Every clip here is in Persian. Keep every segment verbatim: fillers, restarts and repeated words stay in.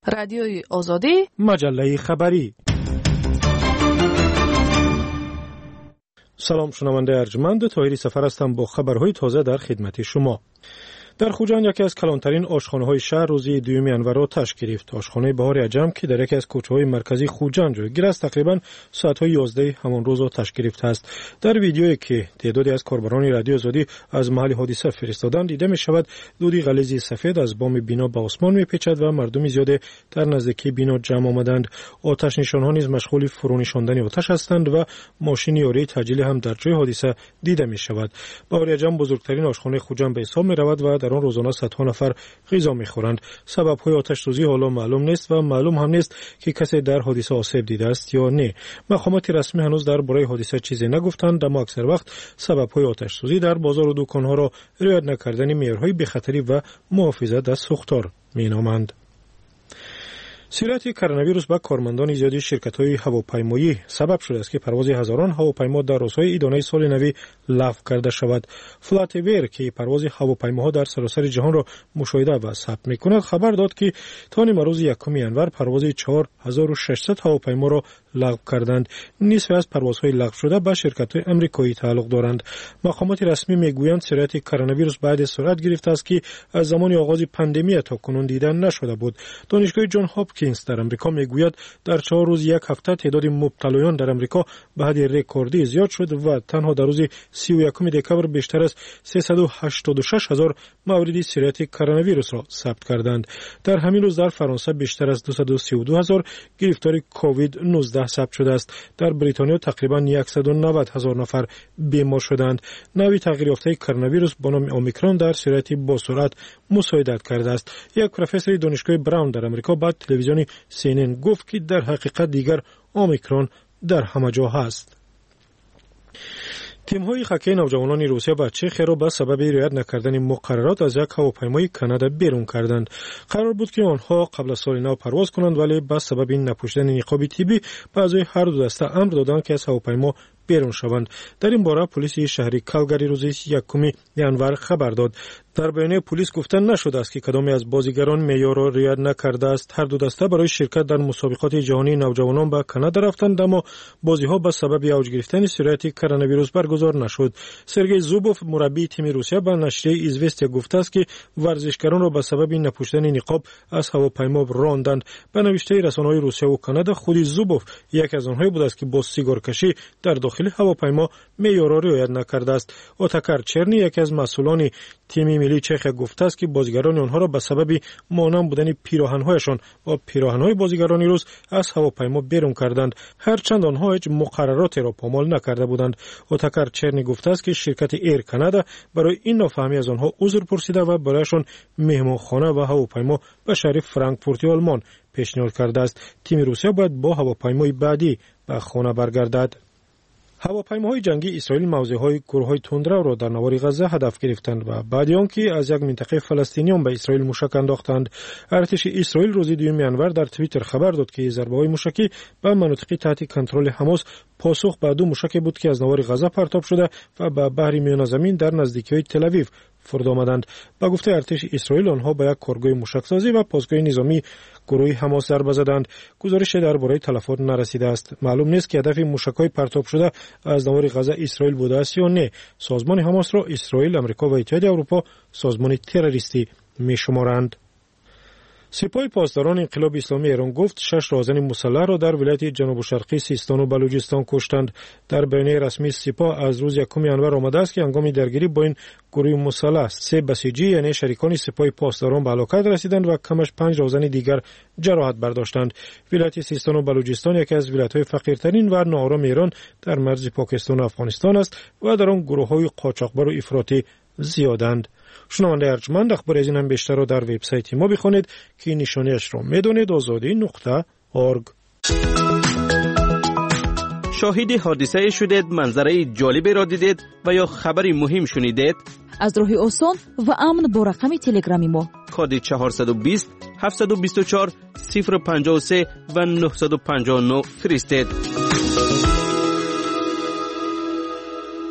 رادیوی آزادی، مجله خبری. سلام شنونده ارجمند، طاهری سفر هستم با خبرهای تازه در خدمت شما. در خوجان یکی از کلانترین آشخانه‌های شهر روزی دوم ینور آتش گرفت. آشخانه بهار عجم که در یکی از کوچه‌های مرکزی خوجان جایگیر است تقریباً ساعت‌های یازده همان روز آتش گرفته است. در ویدیویی که تعدادی از کاربران رادیو آزادی از محل حادثه فرستادند دیده می‌شود دودی غلیظی سفید از بام بنا به آسمان می‌پیچد و مردم زیاد در نزدیکی بنا جمع آمدند. آتش نشان‌ها نیز مشغول فرونشاندن آتش هستند و ماشین یاری تعجیلی هم در جای حادثه دیده می‌شود. بهار عجم بزرگترین آشخانه خوجان به حساب می‌رود و در آن روزانه صدها نفر غذا می‌خورند. سبب‌های آتش سوزی حالا معلوم نیست و معلوم هم نیست که کسی در حادثه آسیب دیده است یا نه. مقامات رسمی هنوز درباره حادثه چیزی نگفتند، اما اکثر وقت سبب‌های آتش سوزی در بازار و دکان‌ها را رعایت نکردن معیارهای بی‌خطری و محافظت از سوختار می‌نامند. سرایت کرونا ویروس به کارمندان زیادی شرکت‌های هواپیمایی سبب شده است که پرواز هزاران هواپیما در روزهای عیدانه سال نو لغو کرده شود. فلاتویر که پرواز هواپیماها در سراسر جهان را مشاهده و ثبت می‌کند خبر داد که تا روز یکم ینور پرواز چهار هزار و ششصد هواپیما را لغو کردند. نصف از پروازهای لغو شده به شرکت‌های آمریکایی تعلق دارند. مقامات رسمی میگویند سرایت کرونا ویروس بعد سرعت گرفته است که از زمان آغاز پاندمی تا کنون دیده نشده بود. دانشگاه جان هاپکینز در امریکا میگوید در چهار روز یک هفته تعداد مبتلایان در امریکا به حد رکوردی زیاد شد و تنها در روز سی و یکم دکامبر بیشتر از سیصد و هشتاد و شش هزار مورد سرایت کرونا ویروس را ثبت کردند. در همین روز در فرانسه بیشتر از دویست و سی و دو هزار گرفتار کووید نوزده ثبت شده است. در بریتانیا تقریبا صد و نود هزار نفر بیمار شدند. نوع تغییر یافته کرونا ویروس با نام اومیکرون در سرایت با سرعت مساعدت کرده است. یک پروفسور دانشگاه براون در امریکا با تلویزیون سی ان ان گفت که در حقیقت دیگر اومیکرون در همه جا هست. تیم‌های هاکی نوجوانان روسیه با چخیا را به سبب رعایت نکردن مقررات از یک هواپیمای کانادا بیرون کردند. قرار بود که آنها قبل از سال نو پرواز کنند ولی به سبب نپوشیدن نقاب طبی به اعضای هر دو دسته امر دادند که از هواپیما بیرون شوند. در این باره پلیس شهری کالگاری روز یکم ینور خبر داد. در بیانیه پلیس گفته نشده است که کدامی از بازیگران معیار را رعایت نکرده است. هر دو دسته برای شرکت در مسابقات جهانی نوجوانان به کانادا رفتند اما بازی‌ها به سبب اوج گرفتن سرایت کرونا ویروس برگزار نشد. سرگئی زوبوف مربی تیم روسیه به نشریه ایزوستیا گفته است که ورزشکاران را به سبب نپوشیدن نقاب از هواپیما راندند. به نوشته رسانه‌های روسیه و کانادا خود زوبوف یک از آنها بود است که با سیگار کشی در داخل هواپیما معیار را رعایت نکرده است. اوتاکار چرنی یک از مسئولان تیم ملی چخ گفته است که بازیگران آنها را به سبب مانند بودن پیراهن‌هایشان و پیراهن‌های بازیگران روس از هواپیما بیرون کردند، هرچند آنها هیچ مقرراتی را پامال نکرده بودند. اوتاکار چرنی گفته است که شرکت ایر کانادا برای این نافهمی از آنها عذر پرسیده و برایشان مهمانخانه و هواپیما به شهر فرانکفورت آلمان پیشنهاد کرده است. تیم روسیه باید با هواپیمای بعدی به خانه برگردد. هواپیماهای جنگی اسرائیل موضع‌های گروه‌های تندرو را در نوار غزه هدف گرفتند و بعد آنکه از یک منطقه فلسطینیان به اسرائیل موشک انداختند. ارتش اسرائیل روز دوم ینور در توییتر خبر داد که ضربه‌های موشکی به مناطق تحت کنترل حماس پاسخ به دو موشک بود که از نوار غزه پرتاب شده و به بحر میان زمین در نزدیکی‌های تل‌آویو فرود آمدند. با گفته ارتش اسرائیل آنها به یک کارگاه موشکسازی و پاسگاه نظامی گروه حماس ضربه زدند. گزارش درباره تلفات نرسیده است. معلوم نیست که هدف موشک‌های پرتاب شده از نوار غزه اسرائیل بوده است یا نه. سازمان حماس را اسرائیل، آمریکا و اتحادیه اروپا سازمان تروریستی می‌شمارند. سپاه پاسداران انقلاب اسلامی ایران گفت شش راهزن مسلح را در ولایت جنوب شرقی سیستان و بلوچستان کشتند. در بیانیه رسمی سپاه از روز یکم ینور آمده است که هنگام درگیری با این گروه مسلح سه بسیجی یعنی شریکان سپاه پاسداران به هلاکت رسیدند و کمش پنج راهزن دیگر جراحت برداشتند. ولایت سیستان و بلوچستان یکی از ولایت‌های فقیرترین و ناآرام ایران در مرز پاکستان و افغانستان است و در آن گروه‌های قاچاقبر و افراطی زیادند. شنونده ارجمند اخبار از این هم بیشتر را در وبسایت ما بخوانید که نشانیش را میدونید آزادی نقطه اورگ. شاهد حادثه شدید، منظره جالبی را دیدید و یا خبری مهم شنیدید؟ از راه آسان و امن با رقم تلگرامی ما کد چهارصد و بیست هفتصد و بیست و چهار صفر پنجاه و سه و نهصد و پنجاه و نه فرستید.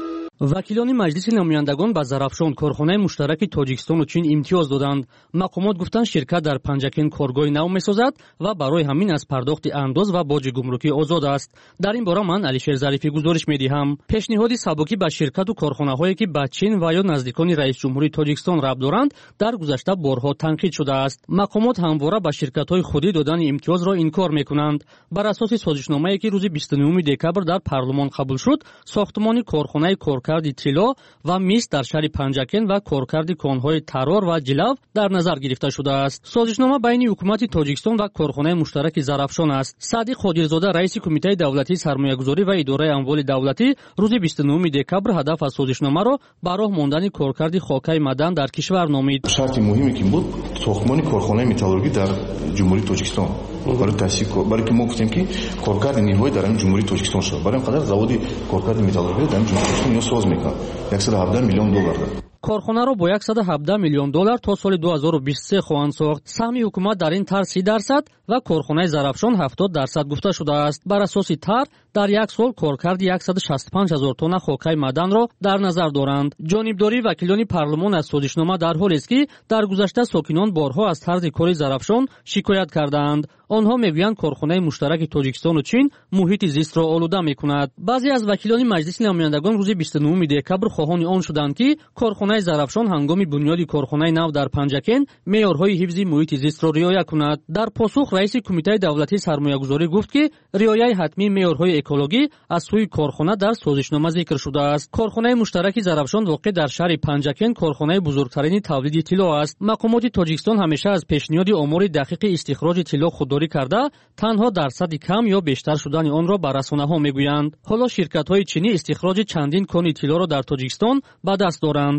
вакилони маҷлиси намояндагон ба Зарафшон корхонаи муштараки Тоҷикистону Чин имтиёз доданд. Мақомот гуфтанд ширкат дар Панҷакен коргоҳи нав месозад ва барои ҳамин аз пардохти андоз ва боҷи гумрукӣ озод аст. Дар ин бора ман Алишер Зарифӣ гузориш медиҳам. Пешниҳоди сабукӣ ба ширкату корхонаҳое ки ба Чин ва ё наздикони раисҷумҳурии Тоҷикистон рабт доранд дар гузашта борҳо танқид шудааст. Мақомот ҳамвора ба ширкатҳои худӣ додани имтиёзро инкор мекунанд. Бар асоси созишномае ки рӯзи бисту нӯюми декабр дар парлумон қабул шуд, сохтмони корхонаи коркарди тилло ва мис дар шаҳри Панҷакен ва коркарди конҳои Тарор ва Ҷилав дар назар гирифта шудааст. Созишнома байни ҳукумати Тоҷикистон ва корхонаи муштараки Зарафшон аст. Саъди Қодирзода, раиси кумитаи давлатии сармоягузорӣ ва идораи амволи давлатӣ, рӯзи бисту нӯюми декабр ҳадаф аз созишномаро ба роҳ мондани коркарди хокаи мадан дар кишвар номид. шарти муҳиме ки буд сохтмони корхонаи металлургӣ дар ҷумҳурии Тоҷикистон барои таъсис, барои ки мо гуфтем ки коркарди ниҳоӣ дар ин ҷумҳурии Тоҷикистон шуд. Барои ин қадар заводи коркарди металлургӣ дар ин ҷумҳурии Тоҷикистон ё соз мекунад яксад و هفده миллион доллар. корхонаро бо яксад و هفده миллион доллар то соли ду ҳазору бисту се хоҳанд сохт. саҳми ҳукумат дар ин тар си дарсад ва корхонаи Зарафшон ҳафтод дарсад гуфта шудааст. Бар асоси тар дар як сол коркарди яксад و шасту панҷ ҳазор тонна хокаи маданро дар назар доранд. ҷонибдории вакилони парлумон аз созишнома дар ҳолест ки дар гузашта сокинон борҳо аз тарзи кори Зарафшон шикоят кардаанд. онҳо мегӯянд корхонаи муштараки Тоҷикистону Чин муҳити зистро олуда мекунад. баъзе аз вакилони маҷлиси намояндагон рӯзи бисту нӯюми декабр хоҳони он шуданд ки корхонаи Зарафшон ҳангоми бунёди корхонаи нав дар Панҷакен меъёрҳои ҳифзи муҳити зистро риоя кунад. дар посух раиси кумитаи давлатии сармоягузорӣ гуфт ки риояи ҳатмии меъёрҳои экологӣ аз сӯи корхона дар созишнома зикр шудааст. корхонаи муштараки Зарафшон воқеъ дар шаҳри Панҷакен корхонаи бузургтарини тавлиди тилло аст. мақомоти Тоҷикистон ҳамеша аз пешниҳоди омори дақиқи истихроҷи тилло худдорӣ карда танҳо дарсади кам ё бештар шудани онро ба расонаҳо мегӯянд. ҳоло ширкатҳои чинӣ истихроҷи чандин кони тиллоро дар Тоҷикистон ба даст доранд.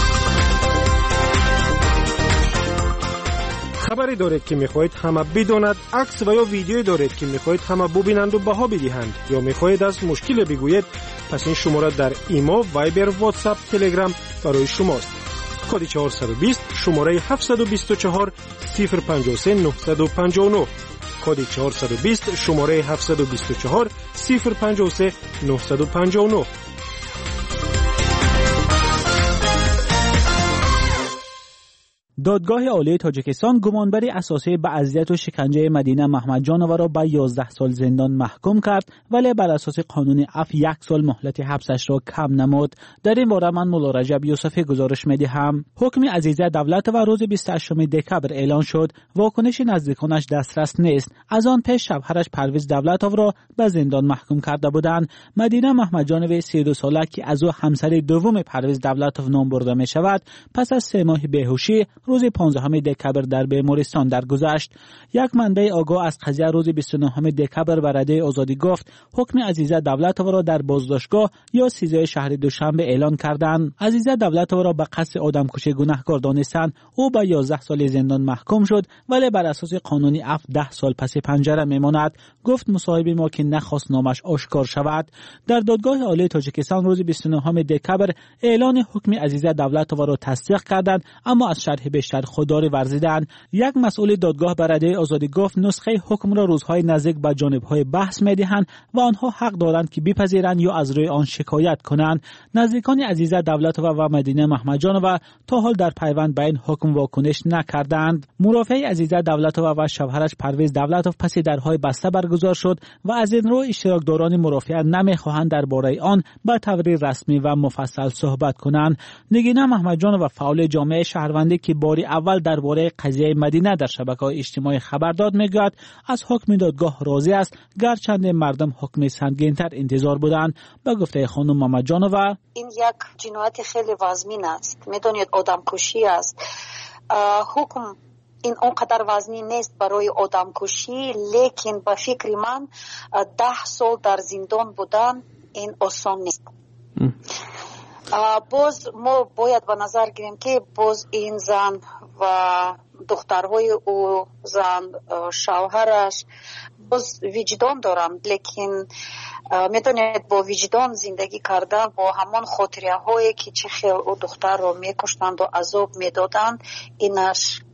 خبری دارید که میخواهید همه بداند، عکس و یا ویدیویی دارید که میخواهید همه ببینند و بها بدهند، یا میخواهید از مشکل بگویید، پس این شماره در ایما، وایبر، واتساپ، تلگرام برای شماست. کد چهارصد و بیست شماره هفتصد و بیست و چهار صفر پنجاه و سه نهصد و پنجاه و نه. کد چهارصد و بیست شماره هفتصد و بیست و چهار صفر پنجاه و سه نهصد و پنجاه و نه. دادگاه عالی تاجیکستان گمانبری اساسی به اذیت و شکنجه مدینه محمدجانова را به یازده سال زندان محکوم کرد، ولی بر اساس قانون عفو یک سال مهلت حبسش را کم نمود. در این باره من مولا رجب یوسفی گزارش میدهم. حکم عزیزه دولتova روز بیست و هشتم دکبر اعلان شد. واکنش نزدیکانش دسترس نیست. از آن پیش شوهرش پرویز دولتov را به زندان محکوم کرده بودند. مدینه محمدجانova سی و دو ساله که از او همسر دوم پرویز دولتov نام برده می شود، پس از سه ماه بیهوشی روز پانزدهم دکبر در بیمارستان درگذشت. یک منبع آگاه از قضیه روز بیست و نهم دکبر به رده آزادی گفت حکم عزیزه دولتov را در بازداشتگاه یا سیزده شهر دوشنبه اعلان کردند. عزیزه دولتov را به قصد آدمکشی گناهکار دانستند. او به یازده سال زندان محکوم شد، ولی بر اساس قانونی عفو ده سال پس پنجره میماند. گفت مصاحب ما که نخواست نامش آشکار شود. در دادگاه عالی تاجیکستان روز بیست و نهم دکبر اعلان حکم عزیزه دولتov را تصدیق کردند، اما از شرح بیشتر خودداری ورزیدند. یک مسئول دادگاه به رده آزادی گفت نسخه حکم را روزهای نزدیک به جانبهای بحث میدهند و آنها حق دارند که بپذیرند یا از روی آن شکایت کنند. نزدیکان عزیزه دولتov و مدینه محمدجانova تا حال در پیوند به این حکم واکنش نکردند. مرافع عزیزه دولتov و شوهرش پرویز دولتov پس درهای بسته برگزار شد و از این رو اشتراکداران مرافعه نمیخواهند درباره آن به طور رسمی و مفصل صحبت کنند. نگینه محمدجانova فعال جامعه شهروندی که باری اول درباره قضیه مدینه در شبکه‌های اجتماعی خبر داد میگوید از حکم دادگاه راضی است، گرچند مردم حکم سنگین‌تر انتظار بودند. به گفته خانم محمدجانova این یک جنایت خیلی وزمین است، میدونید آدمکشی است. حکم این اونقدر وزنی نیست برای آدمکشی، لیکن به فکر من ده سال در زندان بودن این آسان نیست. باز ما باید به نظر گیریم که باز این زن و دخترهای او، زن شوهرش باز وجدان دارند، لیکن میدونید با وجدان زندگی کردن با همان خاطره هایی که چه خیلی او دختر رو میکشتند و عذاب میدادند اینش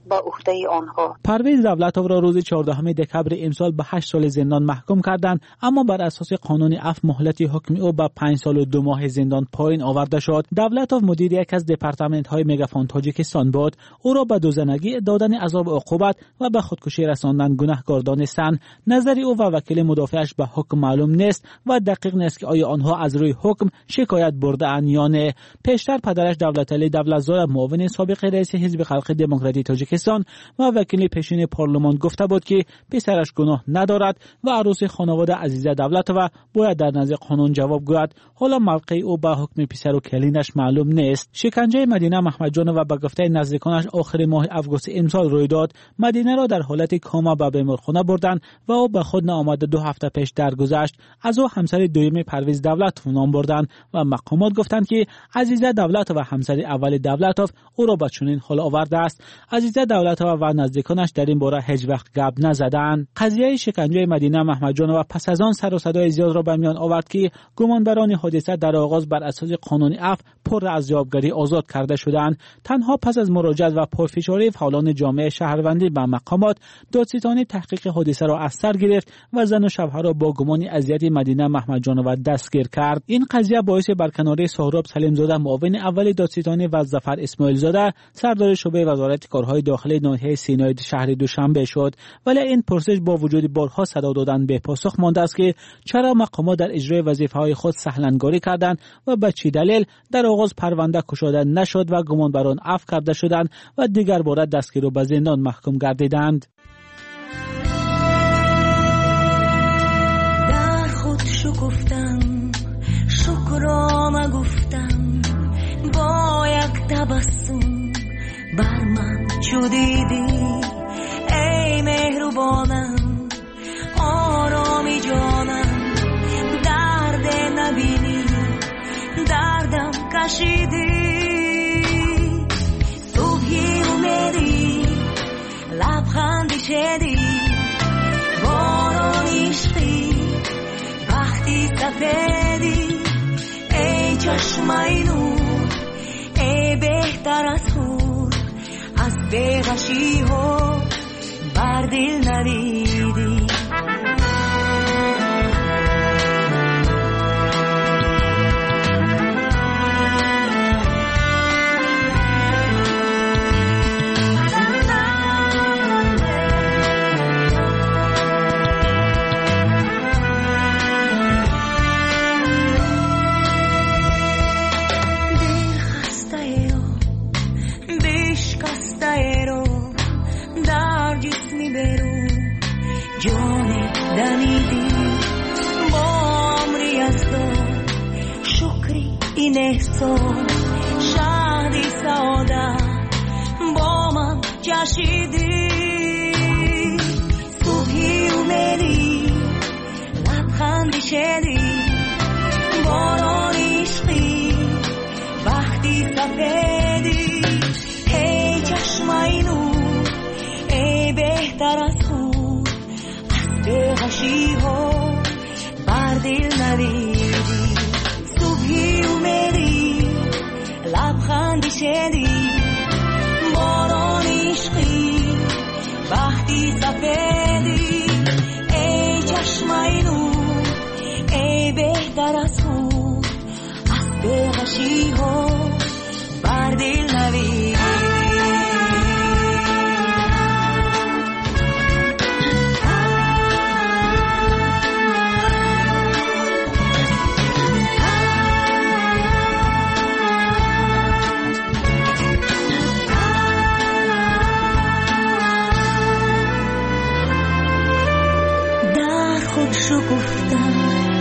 به عهده آنها. پرویز دولتوف را روز چهاردهم دکمبر امسال به هشت سال زندان محکوم کردند، اما بر اساس قانون عفو مهلت حکم او به پنج سال و دو ماه زندان پایین آورده شد. دولتوف مدیر یک از دپارتمنت‌های مگافون تاجیکستان بود. او را به دوزنگی، دادن عذاب عقوبت و به خودکشی رساندن گناهکار دانستند. نظر او و وکیل مدافعش به حکم معلوم نیست و دقیق نیست که آیا آنها از روی حکم شکایت برده اند یا نه. پیشتر پدرش دولتعلی دولتزاده، معاون سابق رئیس حزب خلق دموکراتیک تاجیکستان و وکیل پیشین پارلمان گفته بود که پسرش گناه ندارد و عروس خانواده عزیزه دولتوف باید در نزد قانون جواب گوید. حالا موقع او به حکم پسر و کلینش معلوم نیست. شکنجه مدینه محمدجانova به گفته نزدیکانش آخر ماه آگوست امسال روی داد. مدینه را در حالت کاما به بیمارخانه بردند و او به خود نآمده دو هفته پیش درگذشت. از او همسر دوم پرویز دولتوف نام بردند و مقامات گفتند که عزیزه دولتوف و همسر اول دولتوف او را به چنین حال آورده است. عزیزه دولتوف و نزدیکانش در این باره هیچ وقت گپ نزدند. قضیه شکنجه مدینه محمدجانova پس از آن سر و صدای زیاد را به میان آورد که گمانبران حادثه در آغاز بر اساس قانون عفو پر از جوابگری آزاد کرده شدند. تنها پس از مراجعت و پرفشاری فعالان جامعه شهروندی به مقامات، دادستان تحقیق حادثه را از سر گرفت و زن و شوهر را با گمان اذیت مدینه محمدجانova دستگیر کرد. این قضیه باعث برکناری سهراب سلیمزاده، معاون اول دادستانی و ظفر اسماعیل زاده، سردار شعبه وزارت کارهای داخلی ناحیه سینای شهر دوشنبه شد. ولی این پرسش با وجود بارها صدا دادن به پاسخ مانده است که چرا مقامات در اجرای وظیفه‌های خود سهلنگاری کردند و به چه دلیل در آغاز پرونده گشوده نشد و گمانبران عفو کرده شدند و دیگر بار دستگیر و به زندان محکوم گردیدند. در خود شکفتم، شکرانه گفتم، با یک تبسم بر من چو دیدی ای مهربانم، آرامی جانم، درد نبینی دردم کشیدی، صبحی اومدی لبخندی شدی، باران عشقی وقتی سفیدی، ای چشمای نور، ای بهتر از خود، از بیغشی ها بر دل ندیدی. احسان شادی سعادت با من جشیدی، صبحی اومدی لبخندی شدی، باران عشقی وقتی سفیدی، ای چشمای نور، ای بهتر از خود، از بی‌غشی ها بر دل ندیدی، صبحی اومدی لبخندی شدی، باران عشقی وقتی سفیدی، ای چشمای نور، ای بهتر از خود، از بی‌غشی ها بر دل ندیدی. گفتم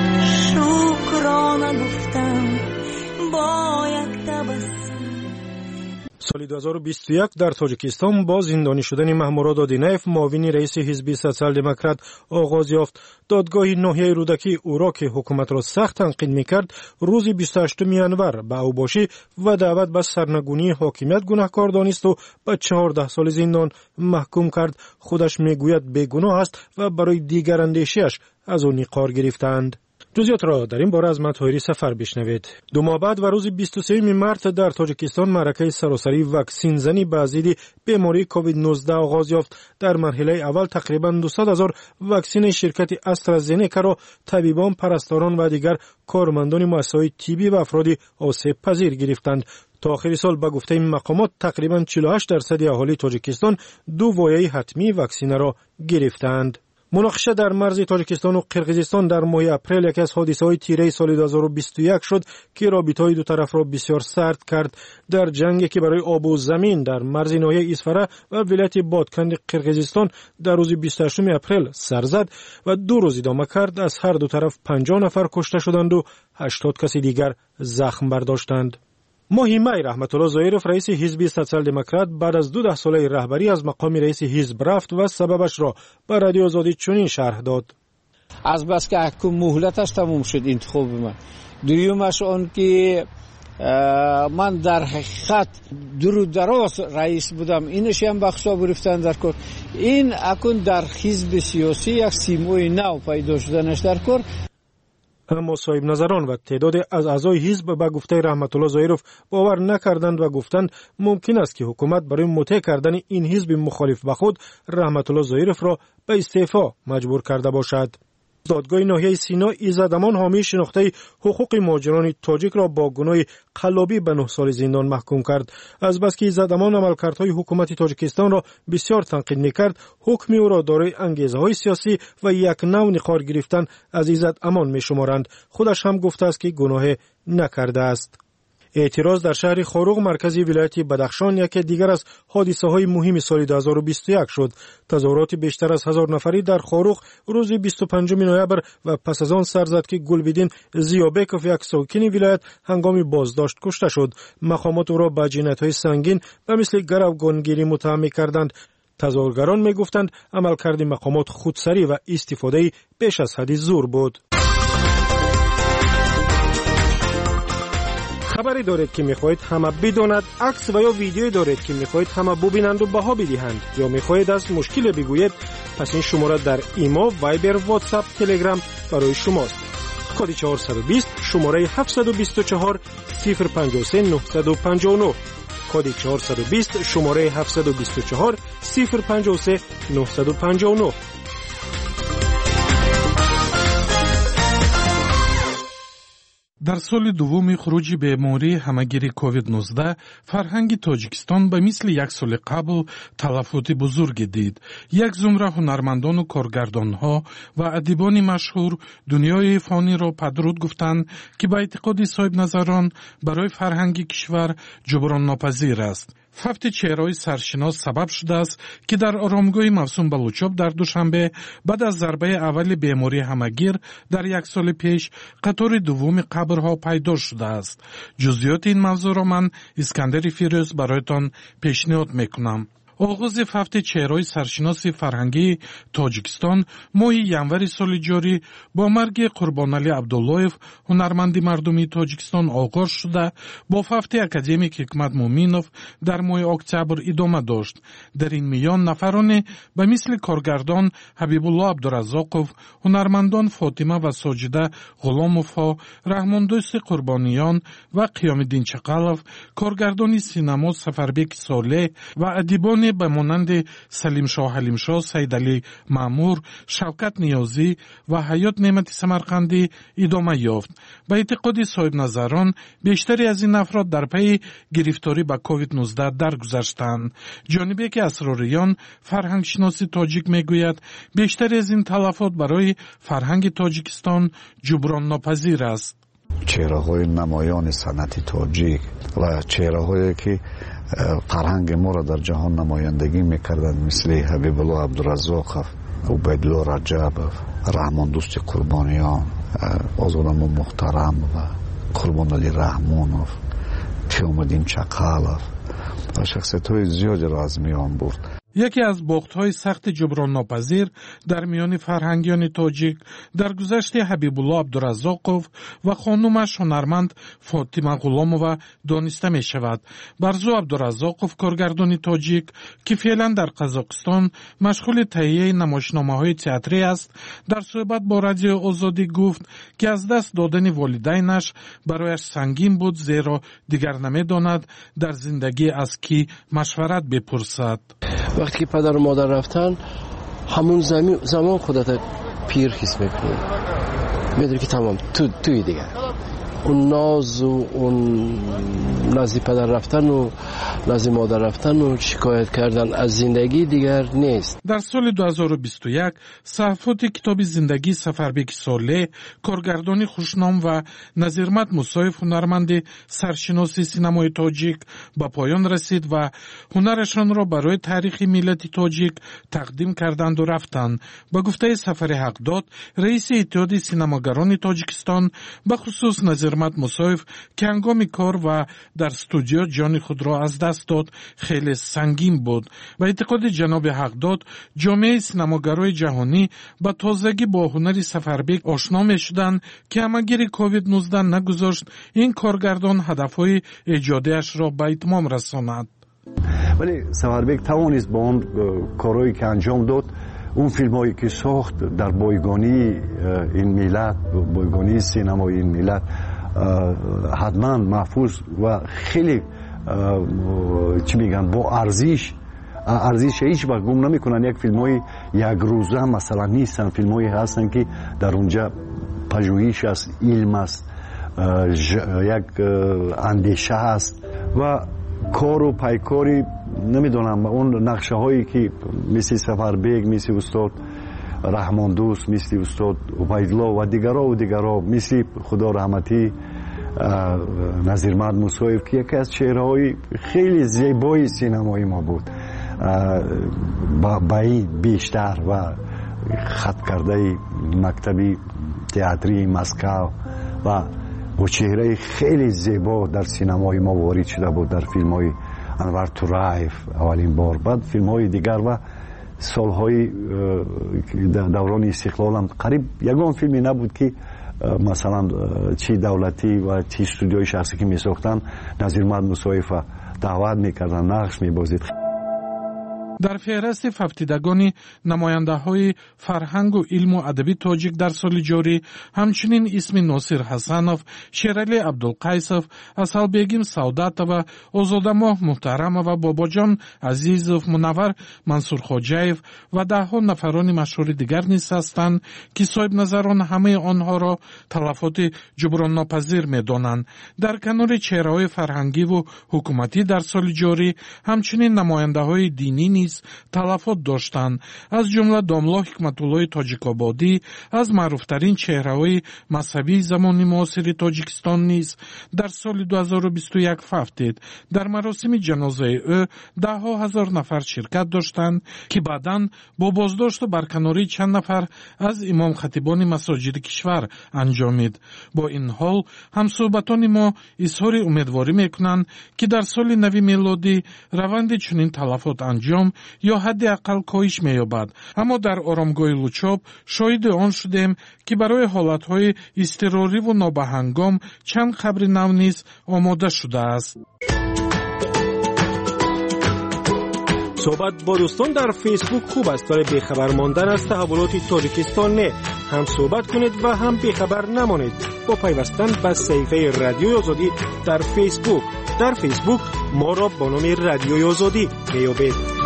شکرانه گفتم با یک تبسم. سال دو هزار و بیست و یک در تاجیکستان با زندانی شدن محمود آدینایف، معاون رئیس حزب سوسیال دموکرات، آغاز یافت. دادگاه ناحیه رودکی او را که حکومت را سخت تنقید میکرد، روز بیست و هشتم ژانویه به اوباشی و دعوت به سرنگونی حاکمیت گناهکار دانست و به چهارده سال زندان محکوم کرد. خودش میگوید بیگناه است و برای دیگر اندیشه‌اش از او نقار گرفتند. جزئیات را در این باره از مطاهری سفر بشنوید. دو ماه بعد و روز بیست و سوم مارس در تاجیکستان معرکه سراسری واکسین زنی به ضد بیماری کووید نوزده آغاز یافت. در مرحله اول تقریبا دویست هزار واکسن شرکت استرازنیکا را طبیبان، پرستاران و دیگر کارمندان مؤسسات طبی و افراد آسیب پذیر گرفتند. تا آخر سال به گفته این مقامات تقریبا چهل و هشت درصد اهالی تاجیکستان دو وایه حتمی واکسن را گرفتند. مناقشه در مرز تاجیکستان و قرقیزستان در ماه اپریل یکی از حادثه‌های تیره سال دو هزار و بیست و یک شد که رابطه‌های دو طرف را بسیار سرد کرد. در جنگی که برای آب و زمین در مرز ناحیه اسفره و ولایت بادکند قرقیزستان در روز بیست و هشتم اپریل سر زد و دو روز ادامه کرد، از هر دو طرف پنجاه نفر کشته شدند و هشتاد کسی دیگر زخم برداشتند. ماهی می رحمت الله ظاهرов رئیس حزب سوسیال دموکرات بعد از دو ده ساله رهبری از مقام رئیس حزب رفت و سببش را به رادیو آزادی چنین شرح داد. از بس که حکم مهلتش تموم شد انتخاب من. دویمش آن که من در حقیقت درو دراز رئیس بودم، اینش هم بخشا گرفتن در کار. این اکن در حزب سیاسی یک سیمای نو پیدا شدنش در کار. اما صاحب نظران و تعداد از اعضای حزب به گفته رحمت الله ظاهرов باور نکردند و گفتند ممکن است که حکومت برای مطیع کردن این حزب مخالف به خود رحمت الله ظاهرov را به استعفا مجبور کرده باشد. دادگاه ناحیه سینا ایزدامان حامی شناخته حقوق مهاجران تاجیک را با گناه قلابی به نه سال زندان محکوم کرد. از بس که ایزدامان عملکردهای حکومت تاجیکستان را بسیار تنقید می‌کرد، حکم او را دارای انگیزه‌های سیاسی و یک نوع نقار گرفتن از ایزدامان می‌شمارند. خودش هم گفته است که گناه نکرده است. اعتراض در شهر خاروق مرکزی ولایت بدخشان یکی دیگر از حادثه‌های مهم سال دو هزار و بیست و یک شد. تظاهرات بیشتر از هزار نفری در خاروق روز بیست و پنجم نوامبر و پس از آن سر زد که گلبدین زیابکوف یک ساکن ولایت هنگام بازداشت کشته شد. مقامات او را به جنایت‌های سنگین و مثل گروگانگیری متهم کردند. تظاهرگران می‌گفتند عملکرد مقامات خودسری و استفاده بیش از حد زور بود. خبری دارید که میخواهید همه بداند، عکس و یا ویدیویی دارید که میخواهید همه ببینند و بها بدهند، یا میخواهید از مشکل بگویید، پس این شماره در ایما، وایبر، واتساپ، تلگرام برای شماست. کد چهارصد و بیست شماره هفتصد و بیست و چهار صفر پنجاه و سه نهصد و پنجاه و نه. کد چهارصد و بیست شماره هفتصد و بیست و چهار صفر پنجاه و سه نهصد و پنجاه و نه. در سال دوم خروج بیماری همگیری کووید نوزده فرهنگ تاجیکستان به مثل یک سال قبل تلفات بزرگی دید. یک زمره هنرمندان و کارگردانها و ادیبان مشهور دنیای فانی را پدرود گفتند که به اعتقاد صاحب نظران برای فرهنگ کشور جبران ناپذیر است. فوت چهره‌های سرشناس سبب شده است که در آرامگاه موسوم بلوچاب در دوشنبه بعد از ضربه اول بیماری همگیر در یک سال پیش قطار دوم قبرها پیدا شده است. جزئیات این موضوع را من اسکندر فیروز برایتان پیشنهاد میکنم. آغاز فوت چهره‌های سرشناس فرهنگی تاجیکستان ماه ینور سال جاری با مرگ قربانعلی عبداللهیف هنرمند مردمی تاجیکستان آغاز شده، با فوت اکادمیک حکمت مومینوف در ماه اکتبر ادامه داشت. در این میان نفران به مثل کارگردان حبیب الله عبدالرزاقوف، هنرمندان فاطمه و ساجده غلاموفا، رحماندوست قربانیان و قیام الدین چقلوف، کارگردان سینما سفربک صالح و ادیبان به مانند سلیم شاه حلیم شاه، سید علی مامور، شوکت نیازی و حیات نعمت سمرقندی ادامه یافت. به اعتقاد صاحب نظران بیشتری از این افراد در پی گرفتاری به کووید نوزده درگذشتند. جانب که اسراریان فرهنگ شناسی تاجیک میگوید بیشتری از این تلفات برای فرهنگ تاجیکستان جبران ناپذیر است. چهره‌های نمایان صنعت تاجیک و چهره‌هایی که فرهنگ ما را در جهان نمایندگی میکردند مثل حبیب الله عبدالرزاقوف، عبیدالله رجبوف، رحمان دوست قربانیان، آزادم محترم و قربان علی رحمونوف، قیام الدین چقلوف و شخصیت‌های زیادی را از میان برد. یکی از باخت‌های سخت جبران ناپذیر در میان فرهنگیان تاجیک در گذشت حبیب الله عبدالرزاقوف و خانومش هنرمند فاطمه غلامова دانسته می شود. برزو عبدالرزاقوف کارگردان تاجیک که فعلا در قزاقستان مشغول تهیه نمایشنامه‌های تئاتری است، در صحبت با رادیو آزادی گفت که از دست دادن والدینش برایش سنگین بود، زیرا دیگر نمی‌داند در زندگی از کی مشورت بپرسد. وقتی که پدر و مادر رفتن همون زمین زمان خودت پیر حس میکنی، میدونی که تمام تو توی دیگه اون ناز و اون نزد پدر رفتن و نزد مادر رفتن و شکایت کردن از زندگی دیگر نیست. در سال دو هزار و بیست و یک صحفات کتاب زندگی سفربک صالح، کارگردانی خوشنام و نظیرمت موسایف هنرمند سرشناسی سینمای تاجیک به پایان رسید و هنرشان را برای تاریخ ملت تاجیک تقدیم کردند و رفتند. به گفته سفر حقداد، رئیس اتحاد سینماگران تاجیکستان، به خصوص نظیرمت موسایف که هنگام کار و در استودیو جان خود را از دست داد خیلی سنگین بود. و اعتقاد جناب حقداد، جامعه سینماگرای جهانی با تازگی با هنر سفربک آشنا می شدند که همگیر کووید نوزده نگذاشت این کارگردان هدفهای ایجادیش را به اتمام رساند. ولی سفربک توانست با اون کارهایی که انجام داد، اون فیلم هایی که ساخت در بایگانی این ملت، بایگانی سینمای این ملت، حتما محفوظ و خیلی چی میگن با ارزش ارزش هیچ وقت گم نمیکنن. یک فیلم های یک روزه مثلا نیستن، فیلم هایی هستن که در اونجا پژوهش است، علم است، یک اندیشه است و کار و پیکاری نمیدونم. اون نقشه هایی که مثل سفربک، مثل استاد رحمان دوست، مثل استاد عبیدالله و دیگرها و دیگرها، مثل خدا رحمتی نظیرمت موسایف که یکی از چهره‌های خیلی زیبای سینمای ما بود، با این بیشتر و خط کرده مکتبی تئاتری مسکو و با چهره خیلی زیبا در سینمای ما وارد شده بود، در فیلم های انور تورایف اولین بار، بعد فیلم های دیگر و سالهای دوران استقلال هم قریب یگان فیلمی نبود که مثلا چی دولتی و چی استودیوی شخصی که می ساختن نظیرمت موسایف دعوت می کردن، نقش می بازید. در فهرست هفتیدگان نماینده های فرهنگ و علم و ادبی تاجیک در سال جاری همچنین اسم ناصر حسنوف، شیرعلی عبدالقیسوف، اسحالبگیم سعادتова، آزادماه محترمova و باباجان عزیزوف، منور منصور خواجه‌ایف و ده ها نفران مشهور دیگر نیز هستند که صاحب نظران همه آنها را تلفات جبران ناپذیر می‌دانند. در کنار چهره‌های فرهنگی و حکومتی در سال جاری همچنین نماینده های دینی نیز تلفات داشتند، از جمله داملا حکمت‌الله تاجیک‌آبادی، از معروفترین چهره‌های مذهبی زمان معاصر تاجیکستان نیز در سال دو هزار و بیست و یک فوتید. در مراسم جنازه او ده ها هزار نفر شرکت داشتند که بعداً با بازداشت و برکناری چند نفر از امام خطیبان مساجد کشور انجامید. با این حال همصحبتان ما اظهار امیدواری میکنند که در سال نو میلادی روند چنین تلفات انجام یا حداقل کاهش می‌یابد. اما در آرامگاه لوچاب شاهد آن شدیم که برای حالت‌های اضطراری و نابهنگام چند خبر نو نیز آماده شده است. صحبت با دوستان در فیسبوک خوب است، ولی بیخبر ماندن از تحولات تاجیکستان نه. هم صحبت کنید و هم بیخبر نمانید با پیوستن به صفحه رادیوی آزادی در فیسبوک. در فیسبوک ما را با نام رادیوی آزادی میابید.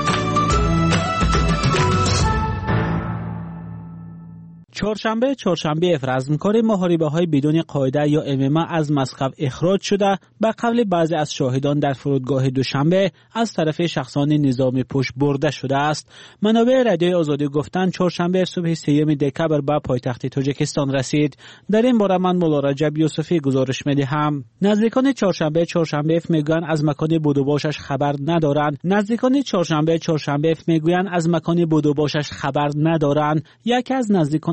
چهارشنبه چهارشنبه رزمکار محاربه های بدون قاعده یا ام ام ا از مسقط اخراج شده به قول بعضی از شاهدان در فرودگاه دوشنبه از طرف شخصان نظام پشت برده شده است. منابع رادیوی آزادی گفتند چهارشنبه صبح سوم دکبر به پایتخت تاجیکستان رسید. در این باره من مولا رجب یوسفی گزارش میدهم. نزدیکان چهارشنبه چهارشنبه میگویند از مکان بودوباشش خبر ندارند. نزدیکان چهارشنبه چهارشنبه میگویند از مکان بودوباشش خبر ندارند. یکی از نزدیکان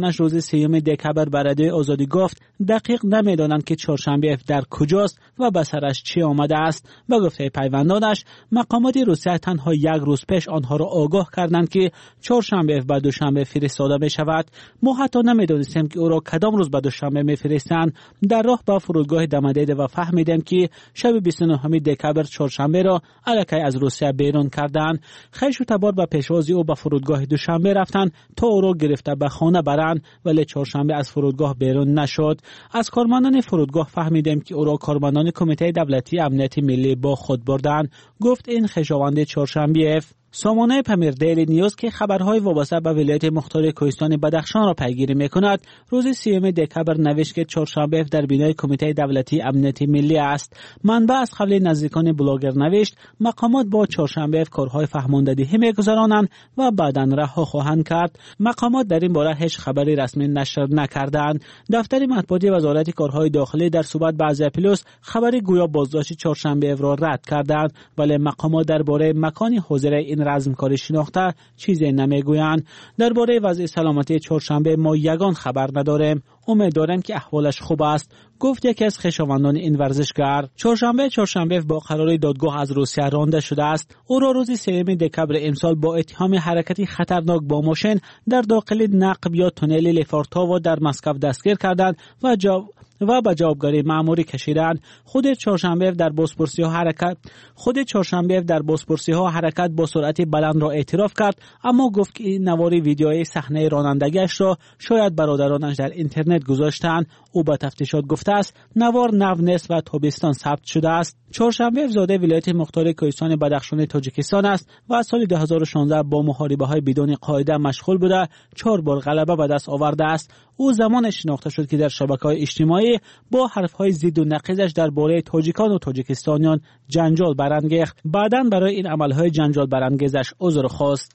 سخنش روز سیوم دکبر بر رادیو آزادی گفت دقیق نمیدانند که چهارشنبه اف در کجاست و به سرش چی آمده است. به گفته پیوندانش مقامات روسیه تنها یک روز پیش آنها را آگاه کردند که چهارشنبه اف به دوشنبه فرستاده می شود. ما حتی نمیدانستیم که او را کدام روز به دوشنبه میفرستند. در راه به فرودگاه دم دیده و فهمیدیم که شب بیست و نهم دکبر چهارشنبه را الکی از روسیه بیرون کردند. خویش و تبار به پیشوازی او به فرودگاه دوشنبه رفتند تا او را گرفته به خانه برند، ولی چهارشنبه از فرودگاه بیرون نشد. از کارمندان فرودگاه فهمیدیم که او را کارمندان کمیته دولتی امنیت ملی با خود بردند. گفت این خویشاوند چهارشنبه اف. سامانه پمیر دیلی نیوز که خبرهای وابسته به ولایت مختار کوهستان بدخشان را پیگیری میکند روز سیوم دکبر نوشت که چهارشنبه در بینای کمیته دولتی امنیت ملی است. منبع از قبل نزدیکان بلاگر نوشت مقامات با چهارشنبه کارهای فهماندهی میگذرانند و بعداً رها خواهند کرد. مقامات در این باره هیچ خبری رسمی نشر نکردند. دفتر مطبوعاتی وزارت کارهای داخلی در صحبت با ازیا پلوس خبری گویا بازداشت چهارشنبه را رد کردند، ولی مقامات درباره مکان حاضر این رزمکاری شناخته چیزی نمیگویند. درباره وضع سلامتی چهارشنبه ما یگان خبر نداریم. امیدوارم که احوالش خوب است، گفت یکی از خویشاوندان این ورزشکار. چهارشنبه چهارشنبه با قرار دادگاه از روسیه رانده شده است. او را روز سوم دکبر امسال با اتهام حرکتی خطرناک با ماشین در داخل نقب یا تونل لفارتاوا در مسکو دستگیر کردند و جا و به جوابگاری مأموری کشیدند. خود چهارشنبه در بازپرسی ها حرکت خود چهارشنبه در بازپرسی ها حرکت با سرعت بلند را اعتراف کرد، اما گفت که نواری ویدیوی صحنه رانندگیش را شاید برادرانش در اینترنت گذاشتند. او به تفتیشات گفته است نوار نو نیست و تابستان ثبت شده است. چهارشنبه زاده ولایت مختار کوهستان بدخشان تاجیکستان است و از سال دو هزار و شانزده با محاربه‌های بدون قاعده مشغول بوده چهار بار غلبه به دست آورده است. او زمان شناخته شد که در شبکه‌های اجتماعی با حرف‌های ضد و نقیضش درباره تاجیکان و تاجیکستانیان جنجال برانگیخت. بعداً برای این عمل‌های جنجال برانگیزش عذر خواست.